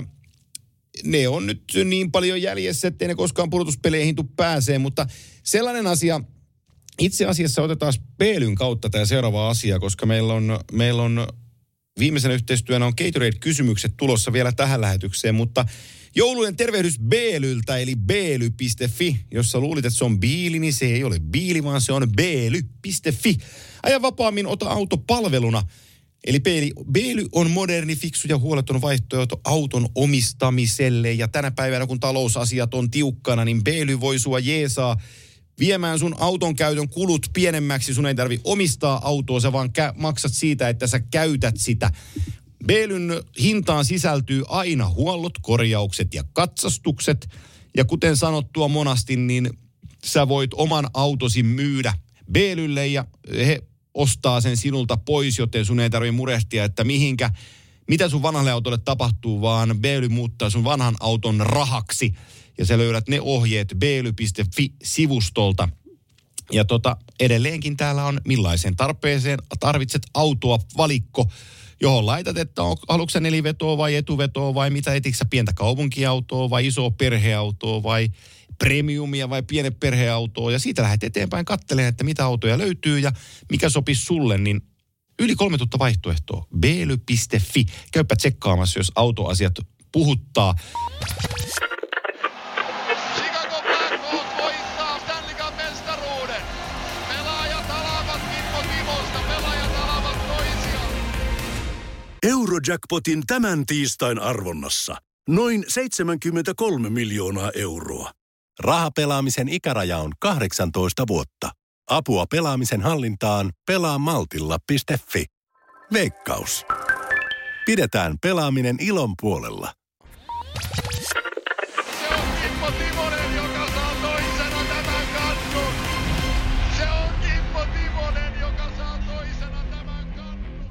ne on nyt niin paljon jäljessä, ettei ne koskaan pudotuspeleihin tule pääsee, mutta sellainen asia, itse asiassa otetaan Beelyn kautta tämä seuraava asia, koska meillä on, meillä on viimeisenä yhteistyönä on Gatorade-kysymykset tulossa vielä tähän lähetykseen, mutta joulujen tervehdys Beelyltä, eli beely piste fi. Jos sä luulit, että se on biili, niin se ei ole biili, vaan se on beely piste fi. Aja vapaammin, ota auto palveluna. Eli Beely on moderni, fiksu ja huoleton vaihtoehto auton omistamiselle. Ja tänä päivänä, kun talousasiat on tiukkana, niin Beely voi sua jeesaa viemään sun auton käytön kulut pienemmäksi. Sun ei tarvi omistaa autoa, sä vaan kä- maksat siitä, että sä käytät sitä. Beelyn hintaan sisältyy aina huollot, korjaukset ja katsastukset. Ja kuten sanottua monasti, niin sä voit oman autosi myydä Beelylle ja he ostaa sen sinulta pois, joten sun ei tarvitse murehtia, että mihinkä, mitä sun vanhalle autolle tapahtuu, vaan Beely muuttaa sun vanhan auton rahaksi. Ja sä löydät ne ohjeet beely piste fi-sivustolta. Ja tota, edelleenkin täällä on millaiseen tarpeeseen tarvitset autoa valikko, johon laitat, että on, haluatko sä nelivetoa vai etuvetoa vai mitä, etitkö sä pientä kaupunkiautoa vai isoa perheautoa vai premiumia vai pienet perheautoa. Ja siitä lähdet eteenpäin katselemaan, että mitä autoja löytyy ja mikä sopisi sulle, niin yli kolmetuhatta vaihtoehtoa. beely piste fi. Käypä tsekkaamassa, jos autoasiat puhuttaa. Chicago Blackhawks voittaa Stanley Cup -mestaruuden. Pelaajat alavat Kimmo Timosta, pelaajat alavat toisiaan. Eurojackpotin tämän tiistain arvonnassa noin seitsemänkymmentäkolme miljoonaa euroa. Rahapelaamisen ikäraja on kahdeksantoista vuotta. Apua pelaamisen hallintaan pelaa maltilla piste fi. Veikkaus. Pidetään pelaaminen ilon puolella. Se on Kimmo Timonen, joka saa toisena tämän kannun. Se on Kimmo Timonen, joka saa toisena tämän kannun.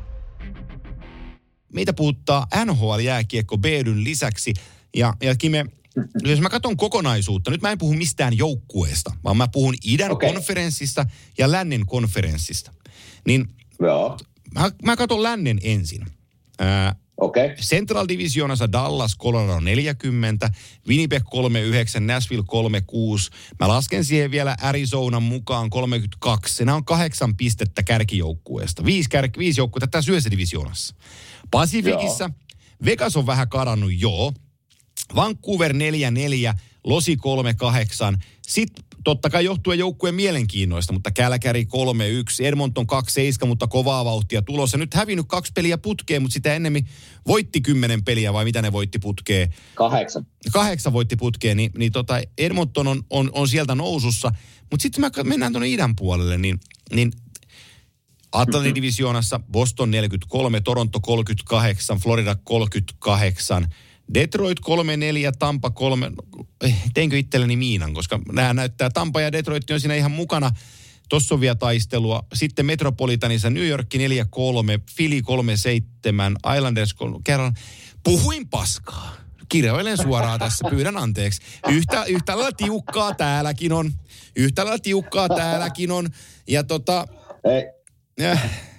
Meitä puhuttaa N H L-jääkiekko Beelyn lisäksi. Ja, ja Kime, jos mä katson kokonaisuutta, nyt mä en puhu mistään joukkueesta, vaan mä puhun idän okay. konferenssista ja lännen konferenssista. Niin Joo. mä, mä katson lännen ensin. Ää, Okay. Central Divisionassa Dallas, Colorado neljäkymmentä, Winnipeg kolmekymmentäyhdeksän, Nashville kolmekymmentäkuusi. Mä lasken siihen vielä Arizonan mukaan kolmekymmentäkaksi. Nämä on kahdeksan pistettä kärkijoukkueesta. Viisi, kärki, viisi joukkuetta tässä yhdessä divisioonassa. Pacificissa Vegas on vähän karannut, joo. Vancouver neljä neljä, Losi kolme kahdeksan. Sitten totta kai johtuen joukkueen mielenkiinnoista, mutta Calgary kolme yksi, Edmonton kaksi seitsemän, mutta kovaa vauhtia tulossa. Nyt hävinnyt kaksi peliä putkeen, mutta sitä ennemmin voitti kymmenen peliä, vai mitä ne voitti putkeen? Kahdeksan. Kahdeksan voitti putkeen, niin, niin tota Edmonton on, on, on sieltä nousussa. Mutta sitten me mennään tuonne idän puolelle, niin, niin Atlantin divisioonassa Boston neljäkymmentäkolme, Toronto kolmekymmentäkahdeksan, Florida kolmekymmentäkahdeksan, Detroit kolme neljä, Tampa kolme, teinkö itselleni miinan, koska nämä näyttää, Tampa ja Detroit on siinä ihan mukana. Tuossa on vielä taistelua. Sitten Metropolitanissa New York neljä kolme, Philly kolme seitsemän, Islanders kolme, kerran. Puhuin paskaa. Kirjoilen suoraan tässä, pyydän anteeksi. Yhtä, yhtä lailla tiukkaa täälläkin on. Yhtä lailla tiukkaa täälläkin on. Ja tota... Ei. Ja,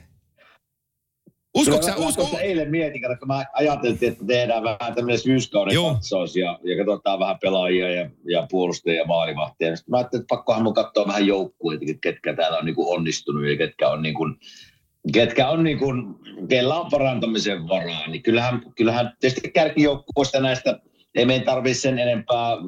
uskotko sä? Usko... Tuossa eilen mietin, kun mä ajateltiin, että tehdään vähän tämmöinen syyskauden katsaus ja, ja katsotaan vähän pelaajia ja, ja puolustajia ja maalivahtia. Sitten mä ajattelin, että pakkohan mun katsoa vähän joukkueita, ketkä täällä on niin kuin onnistunut ja ketkä on, niin kuin, ketkä on niin kuin, kellä on parantamisen varaa. Niin kyllähän, kyllähän tietysti kärkijoukkueista näistä ei meidän tarvitse sen enempää.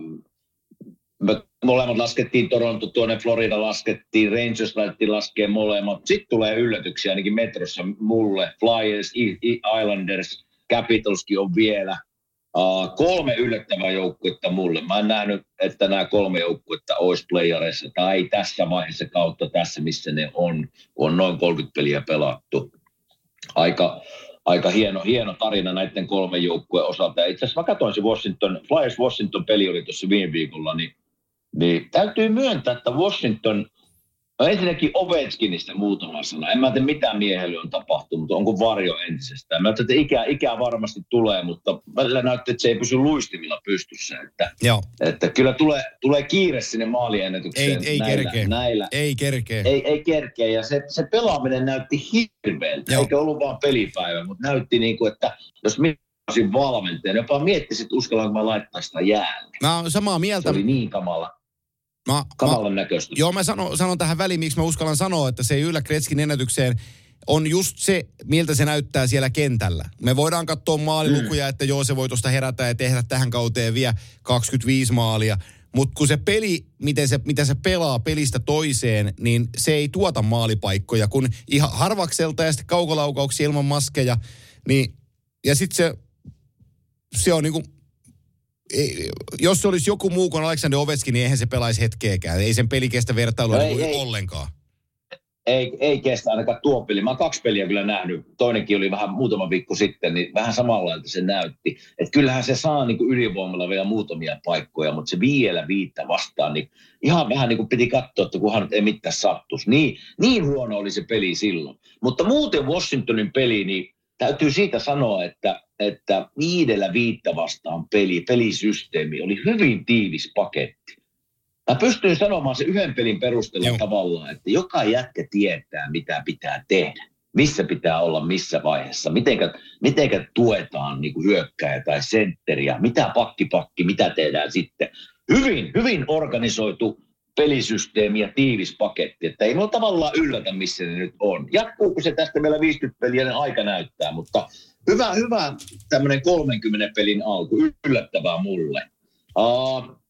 Me molemmat laskettiin Toronto, tuonne Florida laskettiin, Rangers laitettiin laskea molemmat. Sitten tulee yllätyksiä ainakin metrossa mulle. Flyers, Islanders, Capitalskin on vielä. Uh, kolme yllättävää joukkuetta mulle. Mä en nähnyt, että nämä kolme joukkuetta olisi playareissa tai tässä vaiheessa kautta tässä, missä ne on, kun on noin kolmekymmentä peliä pelattu. Aika, aika hieno, hieno tarina näiden kolmen joukkueen osalta. Itse asiassa mä katsoin se Washington, Flyers Washington peli oli tuossa viime viikolla, niin Niin täytyy myöntää, että Washington, no ensinnäkin Ovechkinistä muutama sana. En mä tiedä, mitä miehelle on tapahtunut, onko varjo entisestään. Mä ajattelin, että ikää, ikää varmasti tulee, mutta välillä näyttää, että se ei pysy luistimilla pystyssä. Että, että kyllä tulee, tulee kiire sinne maaliennätykseen. Ei, ei näillä, kerkeä. Näillä. Ei kerkeä. Ei, ei kerkeä. Ja se, se pelaaminen näytti hirveältä. Joo. Eikä ollut vaan pelipäivä, mutta näytti niin kuin, että jos minä olisin valmentaja, niin jopa miettisin, että uskallanko mä laittaa sitä jäälle. Mä oon samaa mieltä. Se oli niin kamala. Mä, Kamalan mä, näköistä. Joo, mä sanon, sanon tähän väliin, miksi mä uskallan sanoa, että se ei yllä Gretzkin ennätykseen, on just se, miltä se näyttää siellä kentällä. Me voidaan katsoa maalilukuja, mm. että joo, se voi tuosta herätä ja tehdä tähän kauteen vielä kaksikymmentäviisi maalia. Mutta kun se peli, miten se, mitä se pelaa pelistä toiseen, niin se ei tuota maalipaikkoja. Kun ihan harvakselta ja sitten kaukolaukauksia ilman maskeja, niin ja sitten se, se on niinku... Ei, jos se olisi joku muu kuin Alexander Ovechkin, niin eihän se pelaisi hetkeäkään. Ei sen peli kestä vertailua no ei, ei, ollenkaan. Ei, ei kestä ainakaan tuo peli. Mä oon kaksi peliä kyllä nähnyt. Toinenkin oli vähän muutama viikko sitten, niin vähän samanlaista se näytti. Että kyllähän se saa niin kuin ylivoimalla vielä muutamia paikkoja, mutta se vielä viittä vastaan, niin ihan vähän niin kuin piti katsoa, että kunhan nyt ei mitään sattuisi. Niin, niin huono oli se peli silloin. Mutta muuten Washingtonin peli, niin täytyy siitä sanoa, että, että viidellä viittä vastaan peli, pelisysteemi oli hyvin tiivis paketti. Mä pystyn sanomaan se yhden pelin perusteella Joo. tavallaan, että joka jätkä tietää, mitä pitää tehdä. Missä pitää olla, missä vaiheessa. Mitenkä, mitenkä tuetaan niin kuin hyökkääjä tai sentteriä. Mitä pakki pakki, mitä tehdään sitten. Hyvin, hyvin organisoitu pelisysteemi ja tiivis paketti. Että ei mulla tavallaan yllätä, missä ne nyt on. Jatkuuko se tästä meillä viisikymmentä peliä, niin aika näyttää. Mutta hyvä, hyvä tämmöinen kolmenkymmenen pelin alku. Yllättävää mulle. Uh,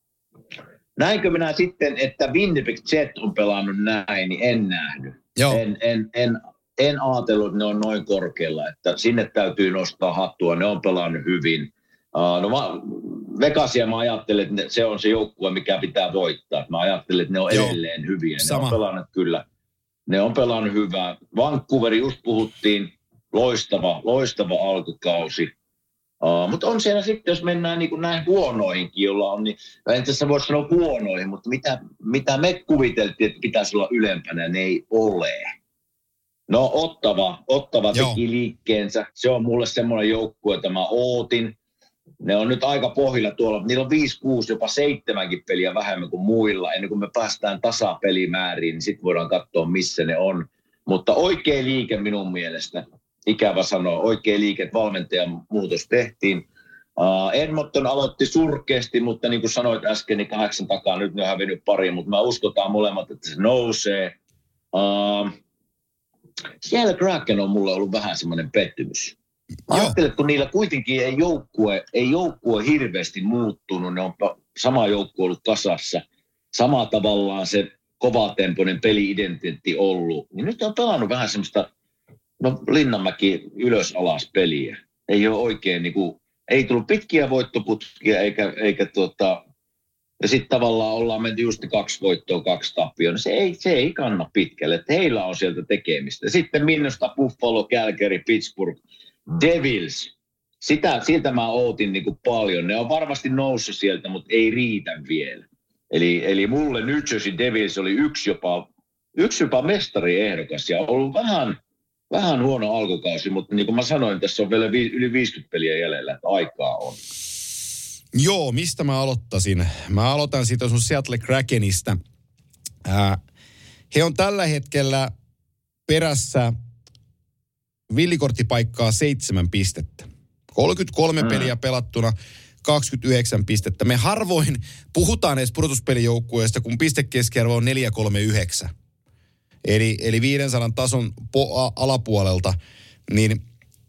Näinkö minä sitten, että Winnipeg Jet on pelannut näin, niin en nähnyt. Joo. En, en, en, en ajatellut, että ne on noin korkealla, että sinne täytyy nostaa hattua, ne on pelannut hyvin. Uh, no mä, Vegasia mä ajattelin, että se on se joukkue, mikä pitää voittaa. Mä ajattelin, että ne on Joo. edelleen hyviä. Ne Sama. on pelannut kyllä. Ne on pelannut hyvää. Vancouveri just puhuttiin, loistava, loistava alkukausi. Uh, mutta on siellä sitten, jos mennään niin kuin näin huonoihinkin, jolla on, niin en tässä voi sanoa huonoihin, mutta mitä, mitä me kuviteltiin, että pitäisi olla ylempänä, ne ei ole. No Ottava, Ottava teki liikkeensä. Se on mulle semmoinen joukkue, että mä ootin. Ne on nyt aika pohjilla tuolla. Niillä on viisi, kuusi, jopa seitsemänkin peliä vähemmän kuin muilla. Ennen kuin me päästään tasapelimääriin, niin sitten voidaan katsoa, missä ne on. Mutta oikea liike minun mielestä. Ikävä sanoa, oikea liike, että valmentajan muutos tehtiin. Uh, Edmonton aloitti surkeasti, mutta niin kuin sanoit äsken, niin kahdeksan takaa, nyt ne on hävinnyt pari, mutta mä uskotaan molemmat, että se nousee. Uh, siellä Kraken on mulle ollut vähän semmoinen pettymys. Mä ajattelin, että kun niillä kuitenkin ei joukkue, ei joukkue hirveästi muuttunut, ne on sama joukkue ollut kasassa, sama tavallaan se kovatempoinen peli-identiteetti ollut, niin nyt on pelannut vähän semmoista, no Linnanmäki ylös alas peliä. Ei ole oikein niin kuin, ei tullut pitkiä voittoputkia eikä, eikä tuota, ja sitten tavallaan ollaan menty just kaksi voittoa, kaksi tappioon. Se ei, se ei kanna pitkälle, että heillä on sieltä tekemistä. Sitten Minnesota, Buffalo, Calgary, Pittsburgh, Devils. Sitä, siltä mä ootin niin kuin paljon. Ne on varmasti noussut sieltä, mutta ei riitä vielä. Eli, eli mulle New Jersey Devils oli yksi jopa, yksi jopa mestariehdokas ja ollut vähän, vähän huono alkukausi, mutta niin kuin mä sanoin, tässä on vielä vi, yli viisikymmentä peliä jäljellä, että aikaa on. Joo, mistä mä aloittaisin? Mä aloitan siitä sun Seattle Krakenista. Ää, he on tällä hetkellä perässä villikorttipaikkaa seitsemän pistettä. kolmekymmentäkolme mm. peliä pelattuna, kaksikymmentäyhdeksän pistettä. Me harvoin puhutaan edes pudotuspelijoukkueesta, kun pistekeskiarvo on neljä kolme yhdeksän. Eli, eli viisisataa tason po- alapuolelta. Niin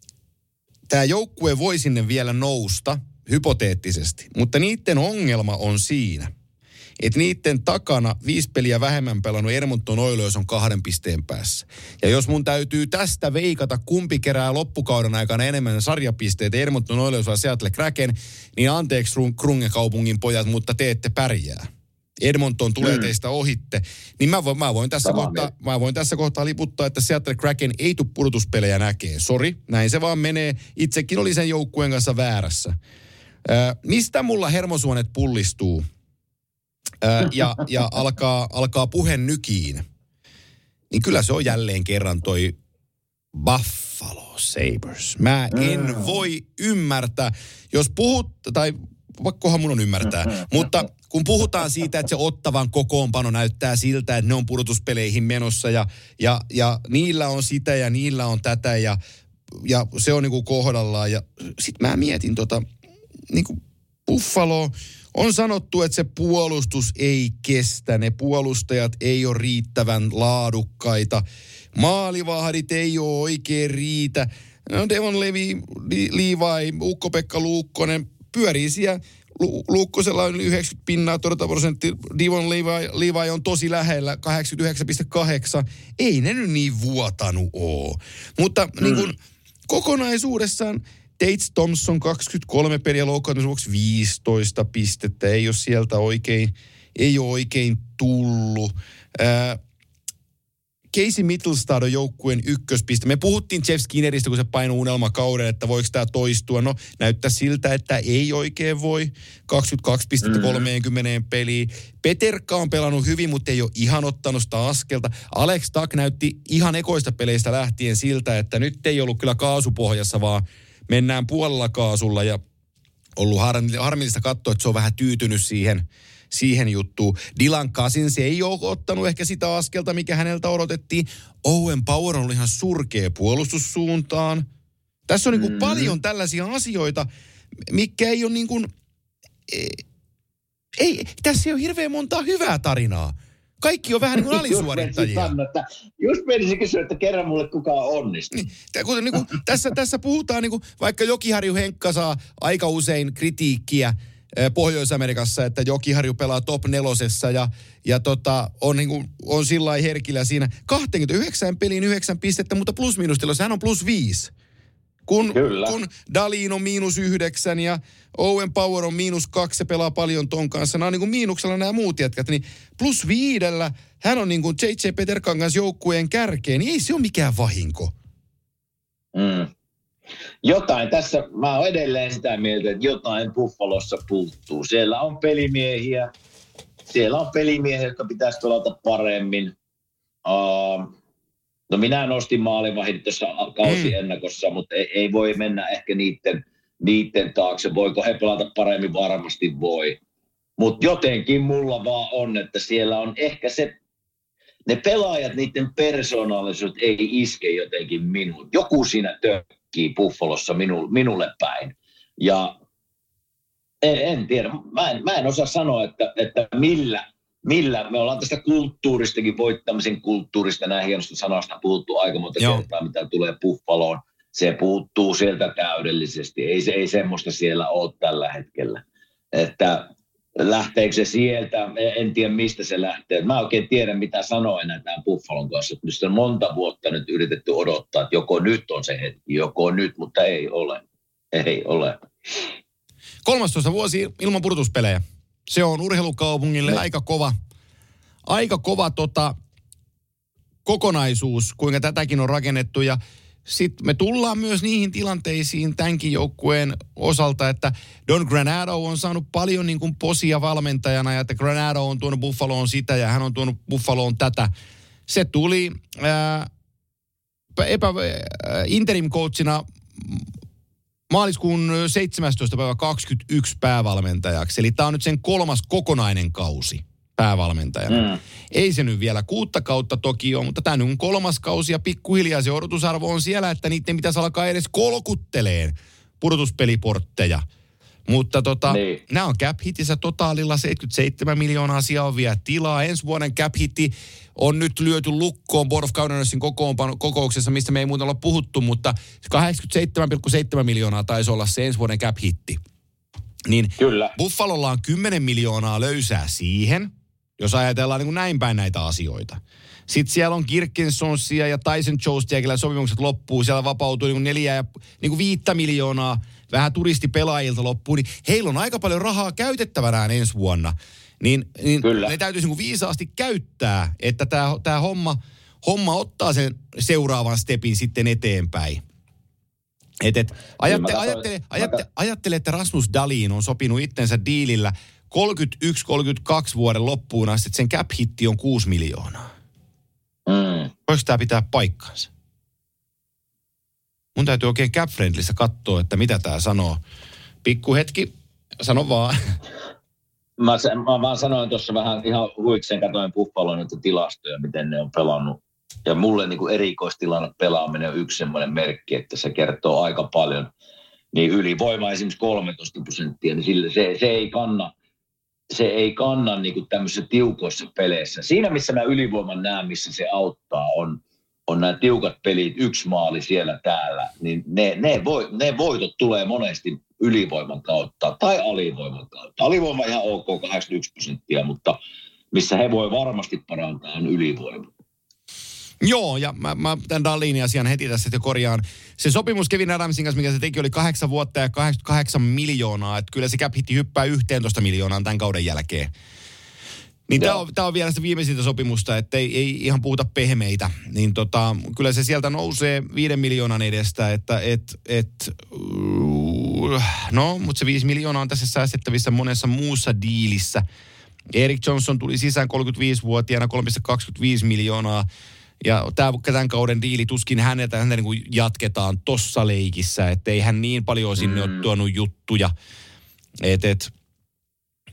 tämä joukkue voi sinne vielä nousta, hypoteettisesti. Mutta niiden ongelma on siinä, että niiden takana viisi peliä vähemmän pelannut Edmonton Oilers on kahden pisteen päässä. Ja jos mun täytyy tästä veikata, kumpi kerää loppukauden aikana enemmän sarjapisteitä, Edmonton Oilers vai Seattle Kraken, niin anteeksi Krungekaupungin pojat, mutta te ette pärjää. Edmonton tulee mm. teistä ohitte. Niin mä voin, mä voin, tässä kohtaa, mä voin tässä kohtaa liputtaa, että Seattle Kraken ei tule pudotuspelejä näkee. Sori, näin se vaan menee. Itsekin oli sen joukkueen kanssa väärässä. Äh, mistä mulla hermosuonet pullistuu äh, ja, ja alkaa, alkaa puhe nykiin, niin kyllä se on jälleen kerran toi Buffalo Sabres. Mä en voi ymmärtää, jos puhut, tai pakkohan mun on ymmärtää, mutta kun puhutaan siitä, että se Ottavan kokoonpano näyttää siltä, että ne on pudotuspeleihin menossa ja, ja, ja niillä on sitä ja niillä on tätä ja, ja se on niinku kohdallaan. Ja sit mä mietin tota, niinku Buffalo, on sanottu, että se puolustus ei kestä, ne puolustajat ei ole riittävän laadukkaita, maalivahdit ei ole oikein riitä. No Devon Levi, Levi, Ukko-Pekka Luukkonen pyörii siellä. Luukkosella on yhdeksänkymmentä pinnaa, todeta prosentti. Devon Levi, Levi on tosi lähellä, kahdeksankymmentäyhdeksän pilkku kahdeksan. Ei ne nyt niin vuotanut oo. Mutta mm. niin kuin kokonaisuudessaan Tates Thompson kaksikymmentäkolme peliä loukkaantumisvuoksi viisitoista pistettä. Ei ole sieltä oikein, ei ole oikein tullut. Ää, Casey Mittelstad on joukkueen ykköspiste. Me puhuttiin Jeff Skinneristä, kun se painoi unelmakauden, että voiko tämä toistua. No, näyttää siltä, että ei oikein voi. kaksikymmentäkaksi pistettä mm. kolmekymmentä peliä. Peterka on pelannut hyvin, mutta ei ole ihan ottanut sitä askelta. Alex Tuck näytti ihan ekoista peleistä lähtien siltä, että nyt ei ollut kyllä kaasupohjassa, vaan mennään puolella kaasulla. Ja ollut harmillista katsoa, että se on vähän tyytynyt siihen, siihen juttuun. Dylan Cousins ei ole ottanut ehkä sitä askelta, mikä häneltä odotettiin. Owen Power on ollut ihan surkea puolustussuuntaan. Tässä on niin kuin mm. paljon tällaisia asioita, mikä ei ole niin kuin, ei, ei, tässä ei ole hirveän montaa hyvää tarinaa. Kaikki on vähän niin kuin alisuorittajia. Just menisin kysyä, että kerran mulle kukaan onnistuu. Niin, niin kuin, tässä, tässä puhutaan, niin kuin, vaikka Jokiharju Henkka saa aika usein kritiikkiä Pohjois-Amerikassa, että Jokiharju pelaa top nelosessa ja, ja tota, on, niin kuin, on sillä lailla herkillä siinä. kaksikymmentäyhdeksän peliin yhdeksän pistettä, mutta plus-miinustilossa hän on plus viisi. Kun, kun Dalin on miinus yhdeksän ja Owen Power on miinus kaksi, se pelaa paljon ton kanssa. Nämä on niin kuin miinuksella nämä muut jätkät. Niin plus viidellä hän on niin kuin J J Peterkan kanssa joukkueen kärkeen. Niin ei se ole mikään vahinko. Mm. Jotain tässä, mä oon edelleen sitä mieltä, että jotain Buffalossa puuttuu. Siellä on pelimiehiä, siellä on pelimiehiä, jotka pitäisi pelata paremmin. Uh, No minä nostin maalivahdit tuossa kausiennakossa, mm. mutta ei, ei voi mennä ehkä niiden, niiden taakse. Voiko he pelata paremmin? Varmasti voi. Mutta jotenkin mulla vaan on, että siellä on ehkä se, ne pelaajat, niiden persoonallisuudet ei iske jotenkin minuun. Joku siinä tökkii Buffalossa minu, minulle päin. Ja en, en tiedä, mä en, mä en osaa sanoa, että, että millä... Millä? Me ollaan tästä kulttuuristakin, voittamisen kulttuurista, nämä hienosta sanasta puhuttu aika monta kertaa, mitä tulee Buffaloon. Se puuttuu sieltä täydellisesti. Ei, se, ei semmoista siellä ole tällä hetkellä. Että lähteekö se sieltä? En tiedä, mistä se lähtee. Mä oikein tiedän, mitä sanoa enää tämän Buffalon kanssa. Nyt on monta vuotta nyt yritetty odottaa, että joko nyt on se hetki, joko nyt, mutta ei ole. Ei ole. kolmastoista vuosi ilman pudotuspelejä. Se on urheilukaupungille aika kova, aika kova tota, kokonaisuus, kuinka tätäkin on rakennettu. Ja sitten me tullaan myös niihin tilanteisiin tämänkin joukkueen osalta, että Don Granato on saanut paljon niin kuin posia valmentajana, ja että Granato on tuonut Buffaloon sitä ja hän on tuonut Buffaloon tätä. Se tuli ää, epä, ää, interim-coachina maaliskuun seitsemästoista päivä kaksikymmentäyksi päävalmentajaksi. Eli tämä on nyt sen kolmas kokonainen kausi päävalmentajana. Mm. Ei se nyt vielä kuutta kautta toki ole, mutta tämä on kolmas kausi ja pikkuhiljaa se odotusarvo on siellä, että niiden pitäisi alkaa edes kolkutteleen pudotuspeliportteja. Mutta tota, niin. Nämä on cap-hitissä totaalilla seitsemänkymmentäseitsemän miljoonaa, siellä on vielä tilaa. Ensi vuoden cap-hitti on nyt lyöty lukkoon Board of Governorsin kokouksessa, mistä me ei muuten olla puhuttu, mutta kahdeksankymmentäseitsemän pilkku seitsemän miljoonaa taisi olla se ensi vuoden cap-hitti. Niin Kyllä. Buffalolla on kymmenen miljoonaa löysää siihen, jos ajatellaan niin kuin näin päin näitä asioita. Sitten siellä on Kirkensonsia ja Tyson Jostia, kellä sopimukset loppuu. Siellä vapautuu niin kuin neljä ja niin kuin viittä miljoonaa vähän turistipelaajilta loppuu. Niin heillä on aika paljon rahaa käytettävänään ensi vuonna. Niin, niin ne täytyisi niin kuin viisaasti käyttää, että tämä, tämä homma, homma ottaa sen seuraavan stepin sitten eteenpäin. Et, et, ajattele, ajattele, ajattele, ajattele, että Rasmus Dahlin on sopinut itsensä diilillä kolmekymmentäyksi kolmekymmentäkaksi vuoden loppuun asti, että sen cap-hitti on kuusi miljoonaa. Mm. Voiko tämä pitää paikkansa? Mun täytyy oikein cap-friendlissä katsoa, että mitä tämä sanoo. Pikku hetki, sano vaan. Mä, mä vaan sanoin tuossa vähän ihan huikseen, katoin Buffalon näitä tilastoja, miten ne on pelannut. Ja mulle niin kuin erikoistilanne pelaaminen on yksi semmoinen merkki, että se kertoo aika paljon. Niin ylivoima esimerkiksi kolmetoista prosenttia, niin sille, se, se ei kanna, se ei kanna niin kuin tämmöisissä tiukoissa peleissä. Siinä, missä mä ylivoiman näen, missä se auttaa, on, on nämä tiukat pelit, yksi maali siellä täällä. Niin ne, ne, voi, ne voitot tulee monesti ylivoiman kautta tai alivoiman kautta. Alivoima ihan ok, kahdeksankymmentäyksi prosenttia, mutta missä he voi varmasti parantaa on ylivoima. Joo, ja mä, mä tämän Dahlinin asian heti tässä jo korjaan. Se sopimus Kevin Adamsin kanssa, mikä se teki, oli kahdeksan vuotta ja kahdeksankymmentäkahdeksan miljoonaa. Että kyllä se cap-hitti hyppää yhteentoista miljoonaan tämän kauden jälkeen. Niin tämä on, on vielä sitä viimeisintä sopimusta, että ei, ei ihan puhuta pehmeitä. Niin tota, kyllä se sieltä nousee viiden miljoonan edestä, että et, et, uh, no, mutta se viisi miljoonaa on tässä säästettävissä monessa muussa diilissä. Erik Johnson tuli sisään kolmekymmentäviisivuotiaana kolme pilkku kaksikymmentäviisi miljoonaa. Ja tämän kauden diili tuskin häneltä, häntä niin kuin jatketaan tossa leikissä, että ei hän niin paljon sinne mm. ole tuonut juttuja. Et, et,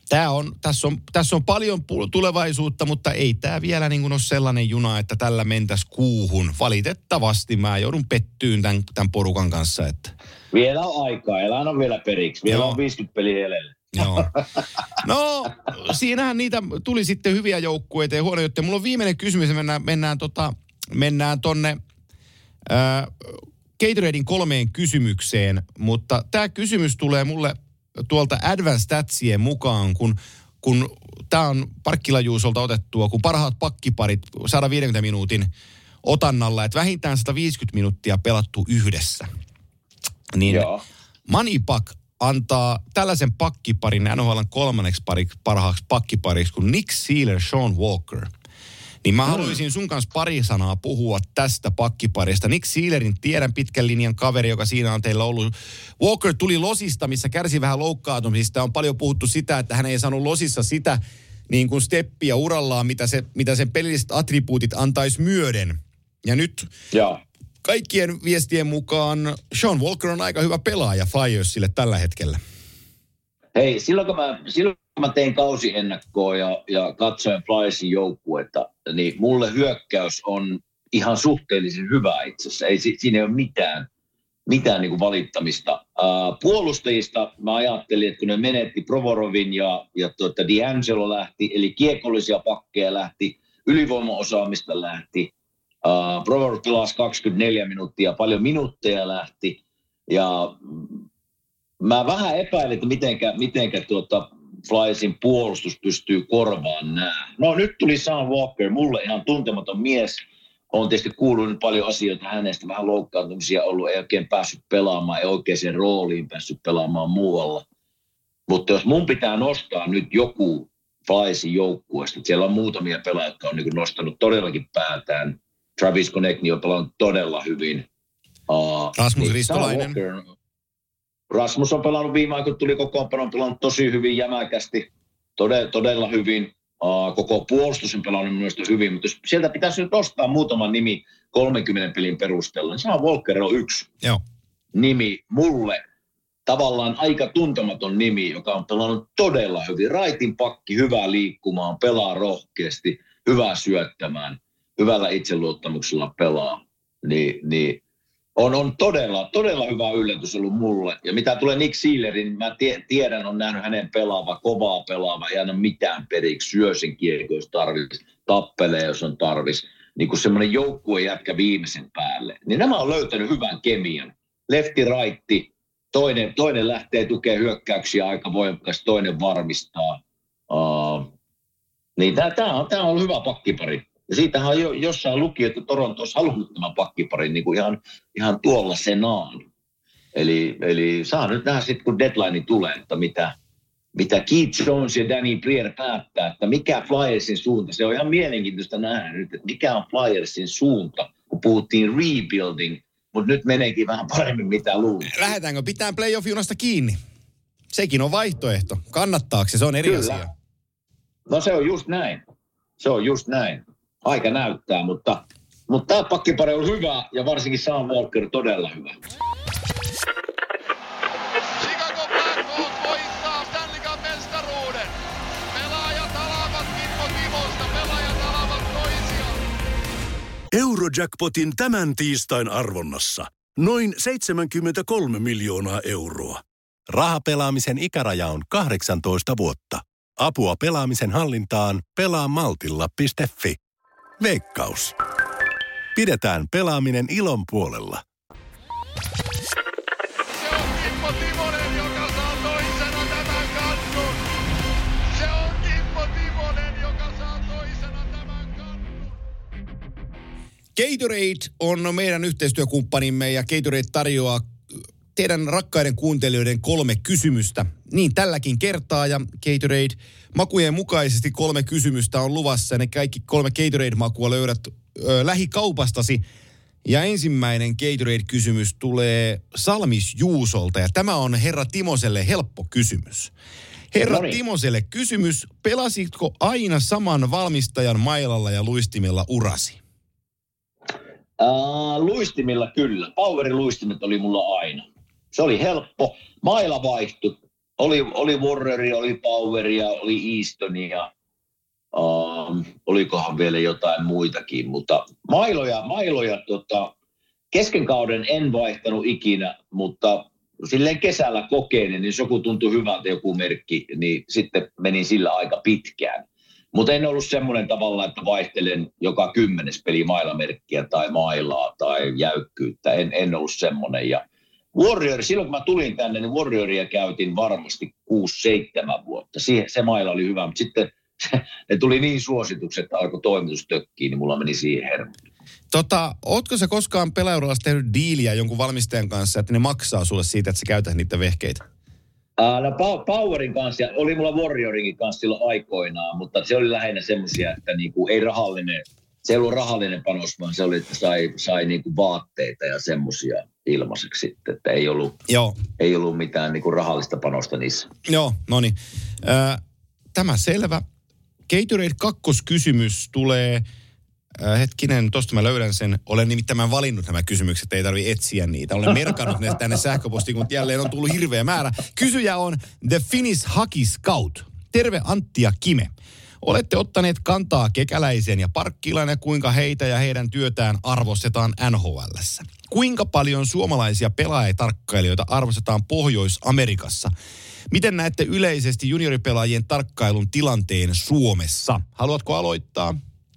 Tää on, tässä, on, tässä on paljon tulevaisuutta, mutta ei tämä vielä niin kuin ole sellainen juna, että tällä mentäisi kuuhun. Valitettavasti mä joudun pettyyn tämän, tämän porukan kanssa. Että. Vielä on aikaa, elän on vielä periksi. Vielä Joo. on viisikymmentä peliä edellä. Joo. No, siinähän niitä tuli sitten hyviä joukkueita ja huono juttu. Mulla on viimeinen kysymys, mennään, mennään, tota, mennään tonne äh, Gatoraden kolmeen kysymykseen, mutta tämä kysymys tulee mulle tuolta Advanced Statsien mukaan, kun, kun tämä on Parkkila Juusolta otettua, kun parhaat pakkiparit sata viisikymmentä minuutin otannalla, että vähintään sata viisikymmentä minuuttia pelattu yhdessä. Niin Joo. Moneypuck antaa tällaisen pakkiparin N H L:n kolmanneksi pariksi, parhaaksi pakkipariksi kuin Nick Sealer, Sean Walker. Niin mä haluaisin sun kanssa pari sanaa puhua tästä pakkiparista. Nick Sealerin tiedän pitkän linjan kaveri, joka siinä on teillä ollut. Walker tuli losista, missä kärsi vähän loukkaantumisista. On paljon puhuttu sitä, että hän ei saanut losissa sitä niin kuin steppiä urallaan, mitä, se, mitä sen pelilliset attribuutit antaisi myöden. Ja nyt ja. kaikkien viestien mukaan Sean Walker on aika hyvä pelaaja Flyersille tällä hetkellä. Hei, silloin kun mä, silloin kun mä tein kausiennakkoa ja, ja katsoin Flyersin joukkuetta, niin mulle hyökkäys on ihan suhteellisen hyvä itse asiassa. Ei, siinä ei ole mitään, mitään niin kuin valittamista. Uh, puolustajista mä ajattelin, että kun ne menetti Provorovin ja, ja tuota D'Angelo lähti, eli kiekollisia pakkeja lähti, ylivoimaosaamista lähti. Uh, Provorov pelasi kaksikymmentäneljä minuuttia, paljon minuutteja lähti. Ja mä vähän epäilin, että mitenkä, mitenkä tuota Flyersin puolustus pystyy korvaamaan nämä. No nyt tuli Sean Walker, mulle ihan tuntematon mies. Olen tietysti kuullut paljon asioita hänestä, vähän loukkaantumisia ollut, ei oikein päässyt pelaamaan, ei oikeaan rooliin päässyt pelaamaan muualla. Mutta jos mun pitää nostaa nyt joku Flyersin joukkueesta, siellä on muutamia pelaajia, jotka on niin nostanut todellakin päätään. Travis Konechny on pelannut todella hyvin. Uh, Rasmus niin Ristolainen. Rasmus on pelannut viime aikoina, tuli kokoonpano, on pelannut tosi hyvin, jämäkästi, todella, todella hyvin. Uh, koko puolustus on pelannut minusta hyvin, mutta jos sieltä pitäisi nyt nostaa muutama nimi kolmenkymmenen pelin perusteella, niin Sean Walker on yksi Joo. nimi mulle. Tavallaan aika tuntematon nimi, joka on pelannut todella hyvin. Raitin pakki, hyvää liikkumaan, pelaa rohkeasti, hyvää syöttämään, hyvällä itseluottamuksella pelaa. Niin, niin on, on todella, todella hyvä yllätys ollut mulle. Ja mitä tulee Nick Sealerin, niin mä tie, tiedän, on nähnyt hänen pelaava, kovaa pelaava, ei anna mitään periksi, syö sen kiekko, jos tarvitsisi, tappelee, jos on tarvis. Niin kuin semmoinen joukkue jätkä viimeisen päälle. Niin nämä on löytänyt hyvän kemian. Lefti, raitti, toinen, toinen lähtee tukemaan hyökkäyksiä aika voimakkaasti, toinen varmistaa. Uh, niin tämä on, on ollut hyvä pakkipari. Ja siitähän on jo, jossain luki, että Toronto olisi halunnut tämän pakkiparin niin kuin ihan, ihan tuolla senaan. Eli, eli saa nyt nähdä sitten, kun deadline tulee, että mitä, mitä Keith Jones ja Danny Briere päättää, että mikä Flyersin suunta. Se on ihan mielenkiintoista nähdä nyt, että mikä on Flyersin suunta, kun puhuttiin rebuilding, mutta nyt meneekin vähän paremmin mitä luulin. Lähdetäänkö pitää playoff-junasta kiinni? Sekin on vaihtoehto. Kannattaako se? Se on eri Kyllä. asia. No se on just näin. Se on just näin. Aika näyttää, mutta, mutta tämä pakkipari on hyvä ja varsinkin Sean Walker todella hyvä. Chicago Blackhawks voittaa Stanley Cup -mestaruuden. Pelaajat alavat Kimmo Timosta, pelaajat alavat toisiaan. Eurojackpotin tämän tiistain arvonnassa noin seitsemänkymmentäkolme miljoonaa euroa. Rahapelaamisen ikäraja on kahdeksantoista vuotta. Apua pelaamisen hallintaan pelaa maltilla piste fi. Veikkaus. Pidetään pelaaminen ilon puolella. Se on Kimmo Timonen, joka saa toisena tämän kannun. Se on Kimmo Timonen, joka saa toisena tämän kannun. Gatorade on meidän yhteistyökumppanimme ja Gatorade tarjoaa teidän rakkaiden kuuntelijoiden kolme kysymystä. Niin tälläkin kertaa ja Gatorade makujen mukaisesti kolme kysymystä on luvassa. Ja ne kaikki kolme Gatorade-makua löydät ö, lähikaupastasi. Ja ensimmäinen Gatorade-kysymys tulee Salmis Juusolta ja tämä on herra Timoselle helppo kysymys. Herra Noniin. Timoselle kysymys, pelasitko aina saman valmistajan mailalla ja luistimilla urasi? Uh, luistimilla kyllä. Powerin luistimet oli mulla aina. Se oli helppo. Maila vaihtui. oli, oli Warrioria, oli Poweria, oli Eastonia. Um, olikohan vielä jotain muitakin, mutta mailoja, mailoja tota, kesken kauden en vaihtanut ikinä, mutta silleen kesällä kokeilin, niin jos joku tuntui hyvältä joku merkki, niin sitten menin sillä aika pitkään. Mutta en ollut semmoinen tavalla, että vaihtelen joka kymmenes peli mailamerkkiä tai mailaa tai jäykkyyttä. En, en ollut semmoinen. Ja Warrior, silloin kun mä tulin tänne, niin Warrioria käytin varmasti kuusi seitsemän vuotta. Siihen, se maila oli hyvä, mutta sitten ne tuli niin suositukset, että alkoi toimitus tökkiin, niin mulla meni siihen hermo. Tota, ootko sä koskaan pelaajaurallasi tehnyt diiliä jonkun valmistajan kanssa, että ne maksaa sulle siitä, että sä käytät niitä vehkeitä? Uh, no Powerin kanssa, ja oli mulla Warriorinkin kanssa silloin aikoinaan, mutta se oli lähinnä semmoisia, että niinku ei rahallinen, se ei ollut rahallinen panos, vaan se oli, että sai, sai niinku vaatteita ja semmoisia ilmaiseksi sitten, että ei ollut, Joo. ei ollut mitään niinku rahallista panosta niissä. Joo, no niin. Äh, tämä selvä. Gatorade kakkoskysymys tulee, äh, hetkinen, tosta mä löydän sen. Olen nimittäin valinnut nämä kysymykset, ei tarvitse etsiä niitä. Olen merkannut ne tänne sähköpostiin, kun jälleen on tullut hirveä määrä. Kysyjä on The Finnish Hockey Scout. Terve Antti ja Kime. Olette ottaneet kantaa Kekäläiseen ja Parkkilaan ja kuinka heitä ja heidän työtään arvostetaan N H L:ssä. Kuinka paljon suomalaisia pelaajatarkkailijoita arvostetaan Pohjois-Amerikassa? Miten näette yleisesti junioripelaajien tarkkailun tilanteen Suomessa? Haluatko aloittaa?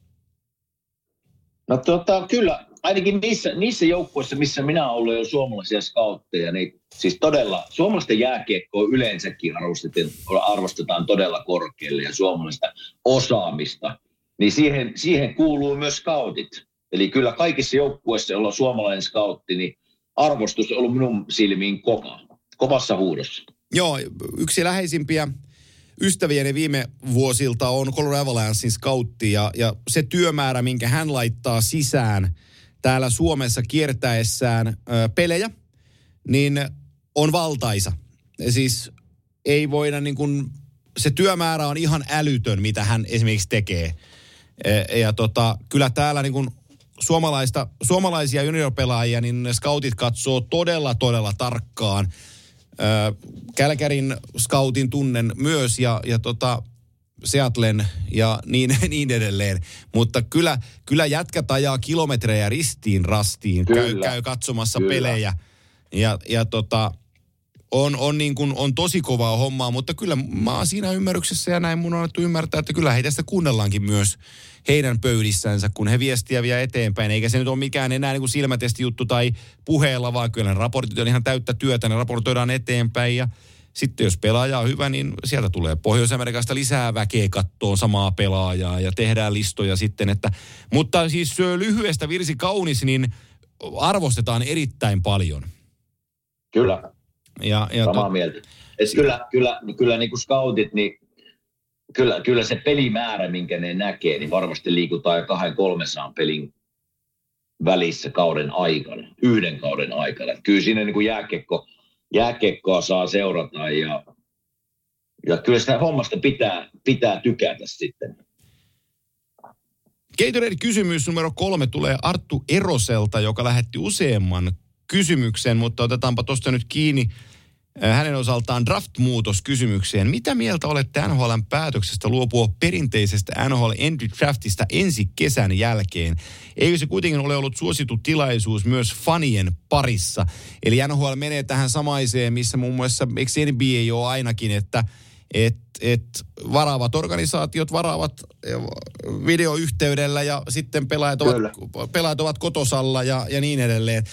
No tota, kyllä, ainakin niissä, niissä joukkueissa, missä minä olen ollut jo suomalaisia scoutteja, niin siis todella, suomalaisten jääkiekkoa yleensäkin arvostetaan, arvostetaan todella korkealle ja suomalaista osaamista, niin siihen, siihen kuuluu myös scoutit. Eli kyllä kaikissa joukkueissa, joilla on suomalainen scoutti, niin arvostus on ollut minun silmiin kova, kovassa huudossa. Joo, yksi läheisimpiä ystäviäni viime vuosilta on Colorado Avalanchein scoutti ja, ja se työmäärä, minkä hän laittaa sisään täällä Suomessa kiertäessään ö, pelejä, niin on valtaisa. Siis ei voida niin kuin, se työmäärä on ihan älytön, mitä hän esimerkiksi tekee. E, ja tota, kyllä täällä niin kuin suomalaista, suomalaisia juniorpelaajia, niin scoutit katsoo todella, todella tarkkaan. Kälkärin scoutin tunnen myös ja, ja tota Seattlen ja niin, niin edelleen. Mutta kyllä, kyllä jätkät ajaa kilometrejä ristiin rastiin, käy, käy katsomassa kyllä. pelejä ja, ja tota, on, on, niin kuin, on tosi kovaa hommaa, mutta kyllä mä oon siinä ymmärryksessä ja näin mun on annettu ymmärtää, että kyllä heitä sitä kuunnellaankin myös heidän pöydissänsä, kun he viestiä vie eteenpäin. Eikä se nyt ole mikään enää niin kuin silmätestijuttu tai puheella, vaan kyllä ne raportit on ihan täyttä työtä, ne raportoidaan eteenpäin. Ja sitten jos pelaaja on hyvä, niin sieltä tulee Pohjois-Amerikasta lisää väkeä kattoon samaa pelaajaa ja tehdään listoja sitten. Että, mutta siis lyhyestä virsi kaunis, niin arvostetaan erittäin paljon. Kyllä. Ja, ja Samaa to... mieltä. Et kyllä, kyllä, kyllä niin kuin scoutit, niin Kyllä, kyllä se pelimäärä, minkä ne näkee, niin varmasti liikutaan jo kahden kolmesaan pelin välissä kauden aikana, yhden kauden aikana. Kyllä siinä niin kuin jääkiekko, jääkiekkoa saa seurata ja, ja kyllä sitä hommasta pitää, pitää tykätä sitten. Gatorade-kysymys numero kolme tulee Arttu Eroselta, joka lähetti useamman kysymyksen, mutta otetaanpa tuosta nyt kiinni hänen osaltaan draft-muutoskysymykseen. Mitä mieltä olette N H L:n päätöksestä luopua perinteisestä N H L Entry Draftista ensi kesän jälkeen? Eikö se kuitenkin ole ollut suosittu tilaisuus myös fanien parissa? Eli N H L menee tähän samaiseen, missä muun muassa, eikö N B A ole ainakin, että et, et varaavat organisaatiot varaavat videoyhteydellä ja sitten pelaajat ovat, pelaajat ovat kotosalla ja, ja niin edelleen.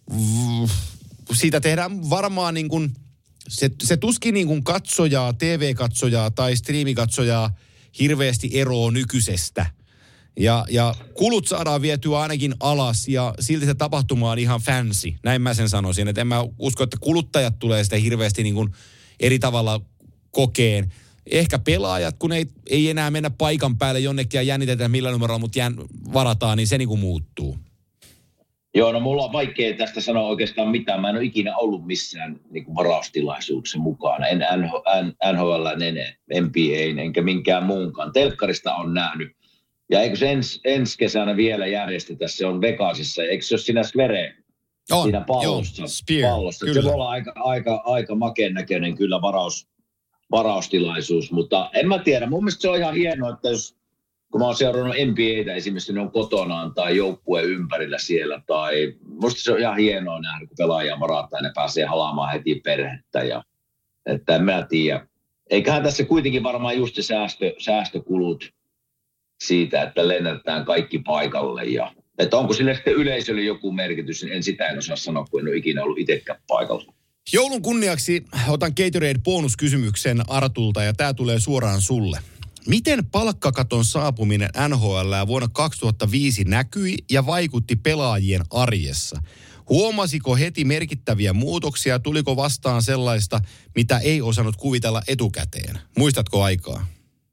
Siitä tehdään varmaan niin kuin Se, se tuskin niin kuin katsojaa, T V-katsojaa tai striimikatsojaa hirveästi eroa nykyisestä. Ja, ja kulut saadaan vietyä ainakin alas ja silti se tapahtuma on ihan fancy. Näin mä sen sanoisin. Että en mä usko, että kuluttajat tulee sitä hirveästi niin kuin eri tavalla kokeen. Ehkä pelaajat, kun ei, ei enää mennä paikan päälle jonnekin ja jännitetään millä numerolla, mutta jän, varataan, niin se niin kuin muuttuu. Joo, no mulla on vaikea tästä sanoa oikeastaan mitään. Mä en ole ikinä ollut missään niin kuin varaustilaisuuksessa mukana. En N H L, en N B A, enkä minkään muunkaan. Telkkarista on nähnyt. Ja eikö se ens, ensi kesänä vielä järjestetä? Se on Vegasissa. Eikö se ole siinä Square? On, siinä pallossa? Joo, Spear, pallossa. kyllä. Se voi olla aika, aika, aika makeen näköinen kyllä varaus, varaustilaisuus. Mutta en mä tiedä, mun mielestä se on ihan hienoa, että jos kun mä oon seurannut N B A:tä esimerkiksi, ne on kotonaan tai joukkueen ympärillä siellä. Tai musta se on ihan hienoa nähdä, kun pelaajia varataan ja ne pääsee halaamaan heti perhettä. Ja, että en mä tiedä. Eiköhän tässä kuitenkin varmaan just se säästö, säästökulut siitä, että lennätetään kaikki paikalle. Ja, että onko sille sitten yleisölle joku merkitys, en sitä en osaa sanoa, kun en ole ikinä ollut itsekään paikalla. Joulun kunniaksi otan Gatorade-bonuskysymyksen Artulta ja tämä tulee suoraan sulle. Miten palkkakaton saapuminen N H L vuonna kaksituhattaviisi näkyi ja vaikutti pelaajien arjessa? Huomasiko heti merkittäviä muutoksia? Tuliko vastaan sellaista, mitä ei osannut kuvitella etukäteen? Muistatko aikaa?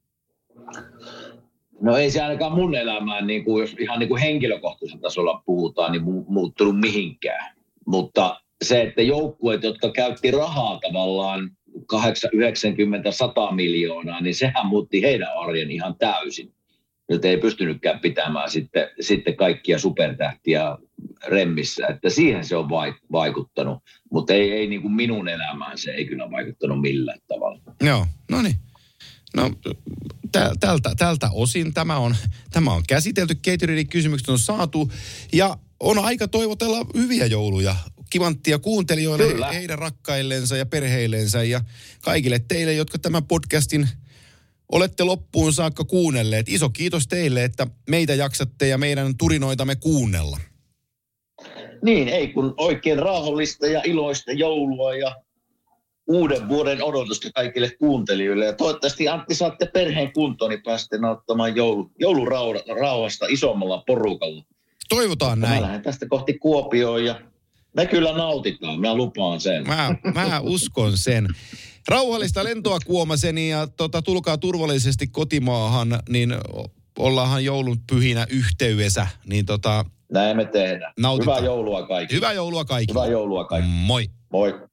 No ei se ainakaan mun elämään, niin kuin, jos ihan niin kuin henkilökohtaisella tasolla puhutaan, niin mu- muuttunut mihinkään. Mutta se, että joukkueet, jotka käytti rahaa tavallaan kahdeksankymmentä, yhdeksänkymmentä, sata miljoonaa, niin sehän muutti heidän arjen ihan täysin. Nyt ei pystynytkään pitämään sitten, sitten kaikkia supertähtiä remmissä, että siihen se on vaikuttanut. Mutta ei, ei niin kuin minun elämään se ei kyllä vaikuttanut millään tavalla. Joo, no niin. No tältä, tältä osin tämä on, tämä on käsitelty, Gatorade-kysymykset on saatu ja on aika toivotella hyviä jouluja. Kivanttia kuuntelijoille, Kyllä. heidän rakkaillensa ja perheillensä ja kaikille teille, jotka tämän podcastin olette loppuun saakka kuunnelleet. Iso kiitos teille, että meitä jaksatte ja meidän turinoitamme kuunnella. Niin, ei kun oikein rauhallista ja iloista joulua ja uuden vuoden odotusta kaikille kuuntelijoille. Ja toivottavasti Antti saatte perheen kuntoon, niin pääsette nauttamaan joulu, joulurauhasta isommalla porukalla. Toivotaan näin. Mä lähden tästä kohti Kuopioon ja me kyllä nautitaan, mä lupaan sen. Mä, mä uskon sen. Rauhallista lentoa Kuomaseni ja tota, tulkaa turvallisesti kotimaahan, niin ollaanhan joulun pyhinä yhteydessä. Niin tota, näin me tehdään. Nautitaan. Hyvää joulua kaikille. Hyvää joulua kaikille. Hyvää joulua kaikille. Moi. Moi.